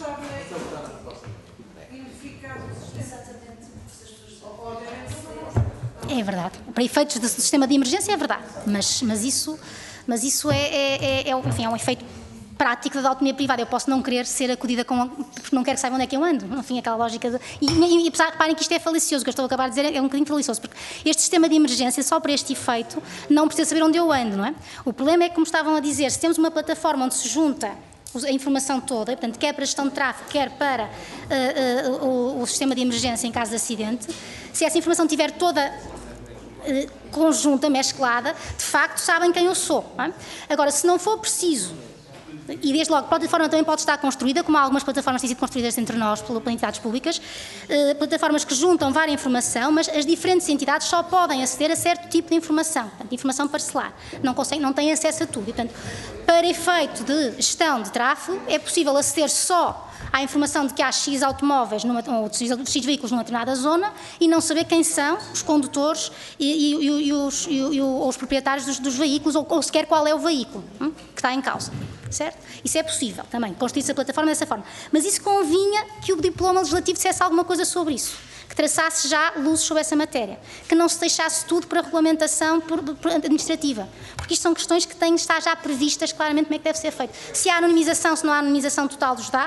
É verdade. Para efeitos do sistema de emergência é verdade. Mas, mas isso, mas isso é, é, é, é, enfim, é um efeito prático da autonomia privada. Eu posso não querer ser acudida com, porque não quero que saibam onde é que eu ando. Enfim, aquela lógica de... E, e, e apesar de reparem que isto é falicioso, o que eu estou a acabar de dizer é um bocadinho falicioso, porque este sistema de emergência, só para este efeito, não precisa saber onde eu ando, não é? O problema é que, como estavam a dizer, se temos uma plataforma onde se junta a informação toda, portanto, quer para a gestão de tráfego, quer para uh, uh, o, o sistema de emergência em caso de acidente, se essa informação estiver toda uh, conjunta, mesclada, de facto sabem quem eu sou. Não é? Agora, se não for preciso, e desde logo a plataforma também pode estar construída, como algumas plataformas têm sido construídas entre nós, por entidades públicas, uh, plataformas que juntam várias informação, mas as diferentes entidades só podem aceder a certo tipo de informação, portanto, informação parcelar, não, conseguem, não têm acesso a tudo. E, portanto, para efeito de gestão de tráfego, é possível aceder só à informação de que há X automóveis numa, ou X veículos numa determinada zona e não saber quem são os condutores e, e, e, e, os, e, e os proprietários dos, dos veículos ou, ou sequer qual é o veículo hum, que está em causa. Certo? Isso é possível também, construir-se a plataforma dessa forma. Mas isso convinha que o diploma legislativo dissesse alguma coisa sobre isso, que traçasse já luzes sobre essa matéria, que não se deixasse tudo para regulamentação por, por administrativa, porque isto são questões que têm de estar já previstas claramente como é que deve ser feito. Se há anonimização, se não há anonimização total dos dados,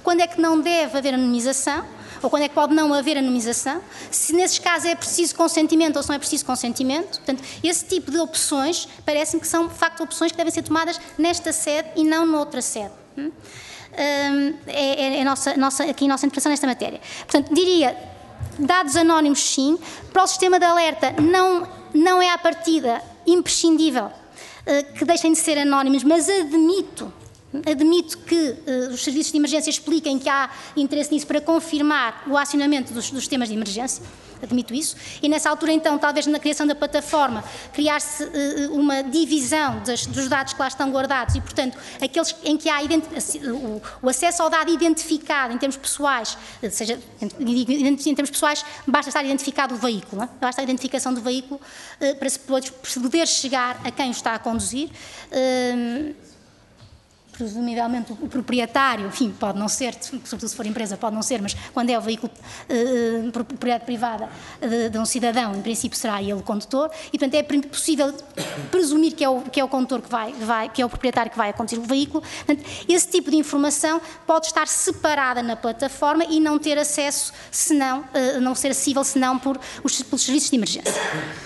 quando é que não deve haver anonimização, ou quando é que pode não haver anonimização, se nesses casos é preciso consentimento ou se não é preciso consentimento. Portanto, esse tipo de opções parece-me que são, de facto, opções que devem ser tomadas nesta sede e não noutra sede. Hum? Hum, é, é a nossa, nossa, aqui a nossa interpretação nesta matéria. Portanto, diria, dados anónimos sim, para o sistema de alerta não, não é à partida imprescindível uh, que deixem de ser anónimos, mas admito Admito que uh, os serviços de emergência expliquem que há interesse nisso para confirmar o acionamento dos, dos sistemas de emergência, admito isso, e nessa altura então, talvez na criação da plataforma, criar-se uh, uma divisão das, dos dados que lá estão guardados e, portanto, aqueles em que há o, o acesso ao dado identificado em termos pessoais, ou seja, em, em termos pessoais, basta estar identificado o veículo, não é? Basta a identificação do veículo uh, para se poder chegar a quem o está a conduzir. Uh, Presumivelmente o proprietário, enfim, pode não ser, sobretudo se for empresa, pode não ser, mas quando é o veículo uh, propriedade privada de, de um cidadão, em princípio será ele o condutor, e portanto é possível presumir que é o, que é o condutor que vai, que vai, que é o proprietário que vai a conduzir o veículo. Portanto, esse tipo de informação pode estar separada na plataforma e não ter acesso, senão, uh, não ser acessível, senão por os, pelos serviços de emergência.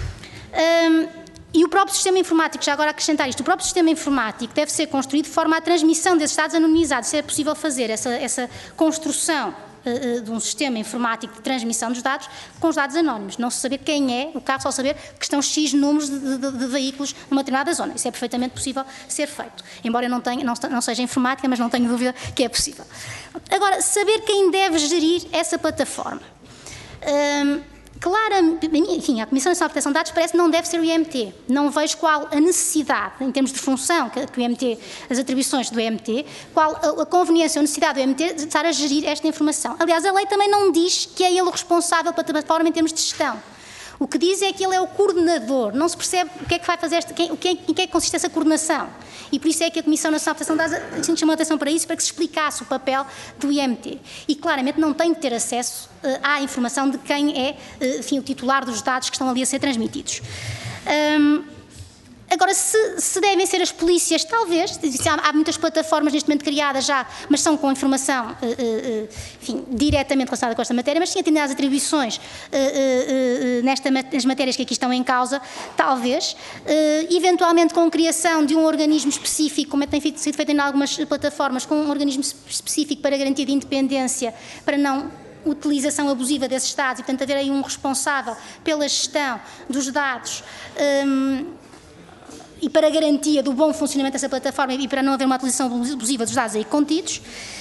Um, E o próprio sistema informático, já agora acrescentar isto, o próprio sistema informático deve ser construído de forma à transmissão desses dados anonimizados. Se é possível fazer essa, essa construção uh, uh, de um sistema informático de transmissão dos dados com os dados anónimos. Não se saber quem é o carro, só saber que estão X números de, de, de veículos numa determinada zona. Isso é perfeitamente possível ser feito. Embora eu não, tenha, não, não seja informática, mas não tenho dúvida que é possível. Agora, saber quem deve gerir essa plataforma. Um, Claramente, enfim, a Comissão Nacional de Proteção de Dados parece que não deve ser o I M T. Não vejo qual a necessidade, em termos de função, que o I M T, as atribuições do I M T, qual a conveniência ou necessidade do I M T de estar a gerir esta informação. Aliás, a lei também não diz que é ele o responsável pela plataforma em termos de gestão. O que diz é que ele é o coordenador, não se percebe o que é que vai fazer, esta, quem, o que é, em que é que consiste essa coordenação. E por isso é que a Comissão Nacional de Proteção de Dados chamou a atenção para isso, para que se explicasse o papel do I M T. E claramente não tem de ter acesso uh, à informação de quem é uh, enfim, o titular dos dados que estão ali a ser transmitidos. Um, Agora, se, se devem ser as polícias, talvez, há, há muitas plataformas neste momento criadas já, mas são com informação, uh, uh, enfim, diretamente relacionada com esta matéria, mas sim atender às atribuições uh, uh, uh, nesta, nas matérias que aqui estão em causa, talvez, uh, eventualmente com a criação de um organismo específico, como tem sido feito em algumas plataformas, com um organismo específico para garantia de independência, para não utilização abusiva desses dados e, portanto, haver aí um responsável pela gestão dos dados, um, e para a garantia do bom funcionamento dessa plataforma e para não haver uma utilização abusiva dos dados aí contidos.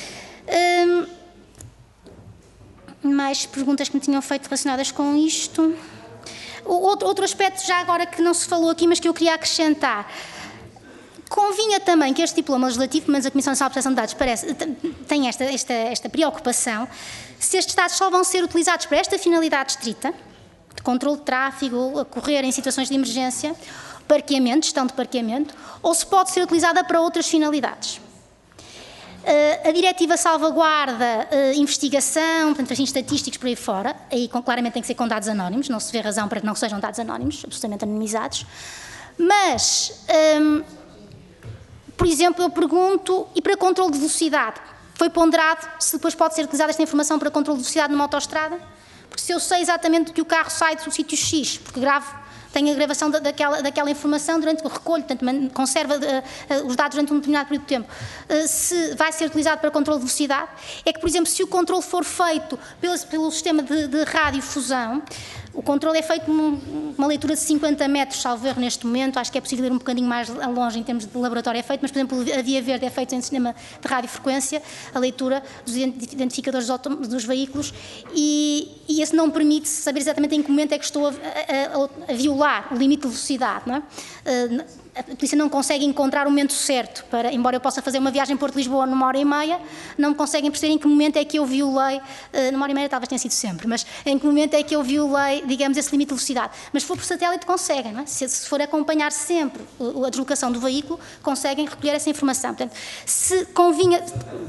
Hum, mais perguntas que me tinham feito relacionadas com isto. Outro, outro aspecto, já agora, que não se falou aqui, mas que eu queria acrescentar. Convinha também que este diploma legislativo, mas a Comissão Nacional de Proteção de Dados parece, tem esta, esta, esta preocupação, se estes dados só vão ser utilizados para esta finalidade estrita, de controle de tráfego, a correr em situações de emergência, parqueamento, gestão de parqueamento, ou se pode ser utilizada para outras finalidades. Uh, a diretiva salvaguarda uh, investigação, portanto, fins estatísticos por aí fora, aí com, claramente tem que ser com dados anónimos, não se vê razão para que não sejam dados anónimos, absolutamente anonimizados, mas, um, por exemplo, eu pergunto, e para controle de velocidade, foi ponderado se depois pode ser utilizada esta informação para controle de velocidade numa autoestrada? Porque se eu sei exatamente que o carro sai do sítio X, porque gravo, tenho a gravação da, daquela, daquela informação durante o recolho, portanto, conserva uh, uh, os dados durante um determinado período de tempo, uh, se vai ser utilizado para controle de velocidade, é que, por exemplo, se o controle for feito pelo, pelo sistema de, de radiodifusão, o controle é feito numa leitura de cinquenta metros, salvo erro neste momento, acho que é possível ir um bocadinho mais longe em termos de laboratório é feito, mas, por exemplo, a via verde é feita em sistema de radiofrequência, a leitura dos identificadores dos veículos, e, e esse não permite saber exatamente em que momento é que estou a, a, a violar o limite de velocidade, não é? A polícia não consegue encontrar o momento certo, para, embora eu possa fazer uma viagem Porto-Lisboa numa hora e meia, não me conseguem perceber em que momento é que eu violei, numa hora e meia talvez tenha sido sempre, mas em que momento é que eu violei, digamos, esse limite de velocidade. Mas se for por satélite conseguem, não é? Se, se for acompanhar sempre a deslocação do veículo, conseguem recolher essa informação. Portanto, se convinha...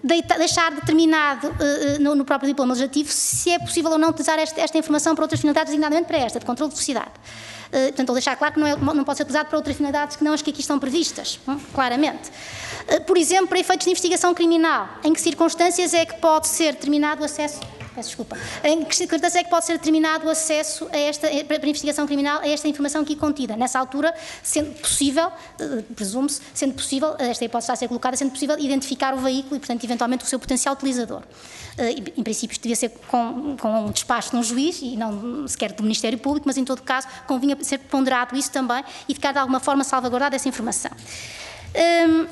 deixar determinado uh, no, no próprio diploma legislativo se é possível ou não utilizar esta, esta informação para outras finalidades, designadamente para esta, de controle de velocidade. Uh, portanto, ele deixar claro que não, é, não pode ser utilizado para outras finalidades que não as que aqui estão previstas, hum, claramente. Uh, por exemplo, para efeitos de investigação criminal, em que circunstâncias é que pode ser determinado o acesso... Peço desculpa. Em que circunstâncias é que pode ser determinado o acesso a esta, para a investigação criminal a esta informação aqui contida? Nessa altura, sendo possível, presume-se, sendo possível, esta hipótese está a ser colocada, sendo possível identificar o veículo e, portanto, eventualmente o seu potencial utilizador. Em princípio, isto devia ser com, com um despacho de um juiz e não sequer do Ministério Público, mas, em todo caso, convinha ser ponderado isso também e ficar, de alguma forma, salvaguardada essa informação. Hum,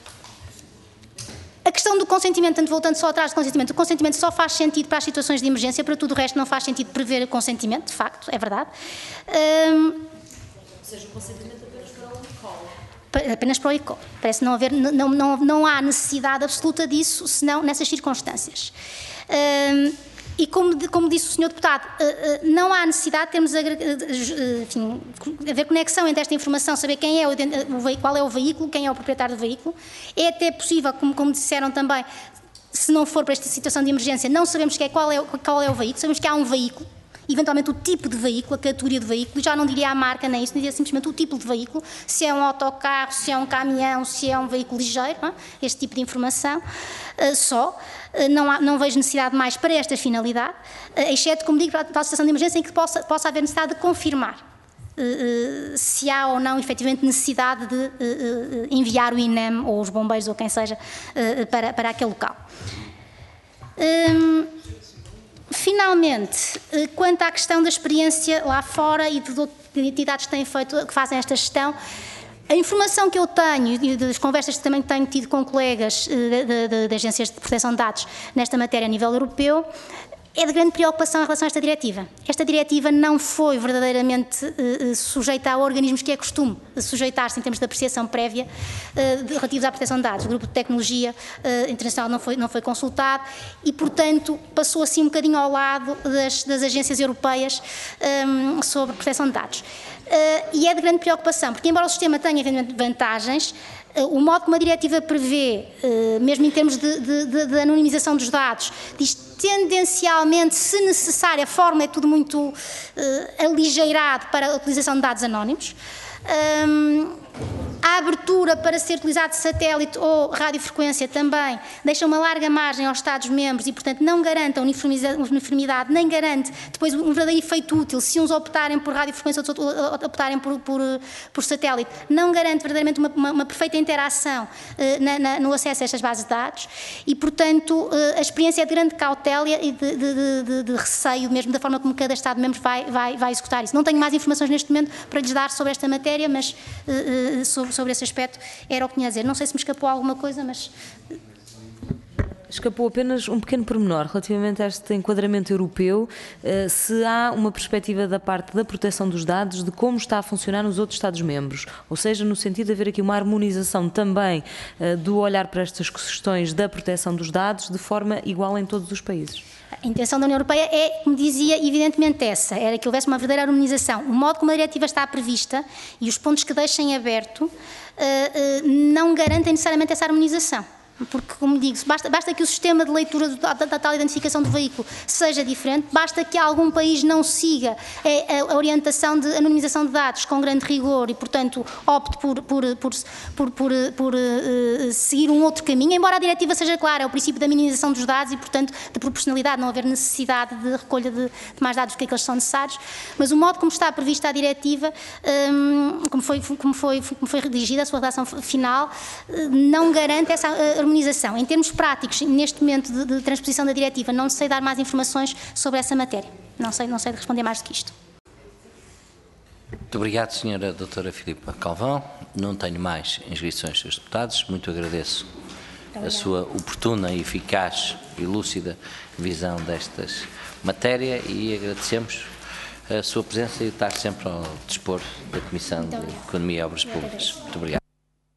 A questão do consentimento, tanto voltando só atrás do consentimento, o consentimento só faz sentido para as situações de emergência, para tudo o resto não faz sentido prever o consentimento, de facto, é verdade. Um, Ou seja, o consentimento apenas para o e-call. Apenas para o e-call. Parece não haver, não, não, não há necessidade absoluta disso, senão nessas circunstâncias. Um, E como, como disse o senhor Deputado, não há necessidade de termos a, enfim, haver conexão entre esta informação, saber quem é o, qual é o veículo, quem é o proprietário do veículo. É até possível, como, como disseram também, se não for para esta situação de emergência, não sabemos que é, qual, é, qual é o veículo, sabemos que há um veículo, eventualmente o tipo de veículo, a categoria de veículo, já não diria a marca nem isso, diria simplesmente o tipo de veículo, se é um autocarro, se é um caminhão, se é um veículo ligeiro, não é? Este tipo de informação uh, só. Uh, não, há, não vejo necessidade mais para esta finalidade, uh, exceto, como digo, para a situação de emergência em que possa, possa haver necessidade de confirmar uh, uh, se há ou não, efetivamente, necessidade de uh, uh, enviar o I N E M ou os bombeiros ou quem seja uh, para, para aquele local. Um, Finalmente, quanto à questão da experiência lá fora e de entidades que têm feito, que fazem esta gestão, a informação que eu tenho e das conversas que também tenho tido com colegas de, de, de agências de proteção de dados nesta matéria a nível europeu, é de grande preocupação em relação a esta diretiva. Esta diretiva não foi verdadeiramente uh, sujeita a organismos que é costume sujeitar-se em termos de apreciação prévia uh, relativos à proteção de dados. O grupo de tecnologia uh, internacional não foi, não foi consultado e, portanto, passou assim um bocadinho ao lado das, das agências europeias um, sobre proteção de dados. Uh, e é de grande preocupação, porque embora o sistema tenha, evidentemente, vantagens, uh, o modo como a diretiva prevê, uh, mesmo em termos de, de, de, de anonimização dos dados, diz tendencialmente, se necessário, a forma é tudo muito uh, aligeirado para a utilização de dados anónimos. Um, a abertura para ser utilizado satélite ou radiofrequência também deixa uma larga margem aos Estados-membros e, portanto, não garante a uniformidade, nem garante depois um verdadeiro efeito útil. Se uns optarem por radiofrequência ou outros optarem por, por, por satélite, não garante verdadeiramente uma, uma, uma perfeita interação uh, na, na, no acesso a estas bases de dados e, portanto, uh, a experiência é de grande cautela e de, de, de, de receio mesmo da forma como cada Estado-membro vai, vai, vai executar isso. Não tenho mais informações neste momento para lhes dar sobre esta matéria, mas uh, uh, sobre, sobre esse aspecto era o que tinha a dizer. Não sei se me escapou alguma coisa, mas... Escapou apenas um pequeno pormenor relativamente a este enquadramento europeu, se há uma perspectiva da parte da proteção dos dados de como está a funcionar nos outros Estados-membros, ou seja, no sentido de haver aqui uma harmonização também do olhar para estas questões da proteção dos dados de forma igual em todos os países. A intenção da União Europeia é, como dizia, evidentemente essa, era que houvesse uma verdadeira harmonização. O modo como a diretiva está prevista e os pontos que deixem aberto uh, uh, não garantem necessariamente essa harmonização. Porque, como digo, basta, basta que o sistema de leitura da, da tal identificação do veículo seja diferente, basta que algum país não siga a, a orientação de anonimização de dados com grande rigor e, portanto, opte por, por, por, por, por, por uh, seguir um outro caminho, embora a diretiva seja clara, é o princípio da minimização dos dados e, portanto, de proporcionalidade, não haver necessidade de recolha de, de mais dados do que aqueles que são necessários, mas o modo como está prevista a diretiva, um, como, foi, como, foi, como foi redigida, a sua redação final, não garante essa uh, harmonização. Em termos práticos, neste momento de, de transposição da diretiva, não sei dar mais informações sobre essa matéria. Não sei, não sei responder mais do que isto. Muito obrigado, senhora doutora Filipa Calvão. Não tenho mais inscrições dos deputados. Muito agradeço a sua oportuna, eficaz e lúcida visão destas matéria e agradecemos a sua presença e estar sempre ao dispor da Comissão de Economia e Obras Públicas. Muito obrigado.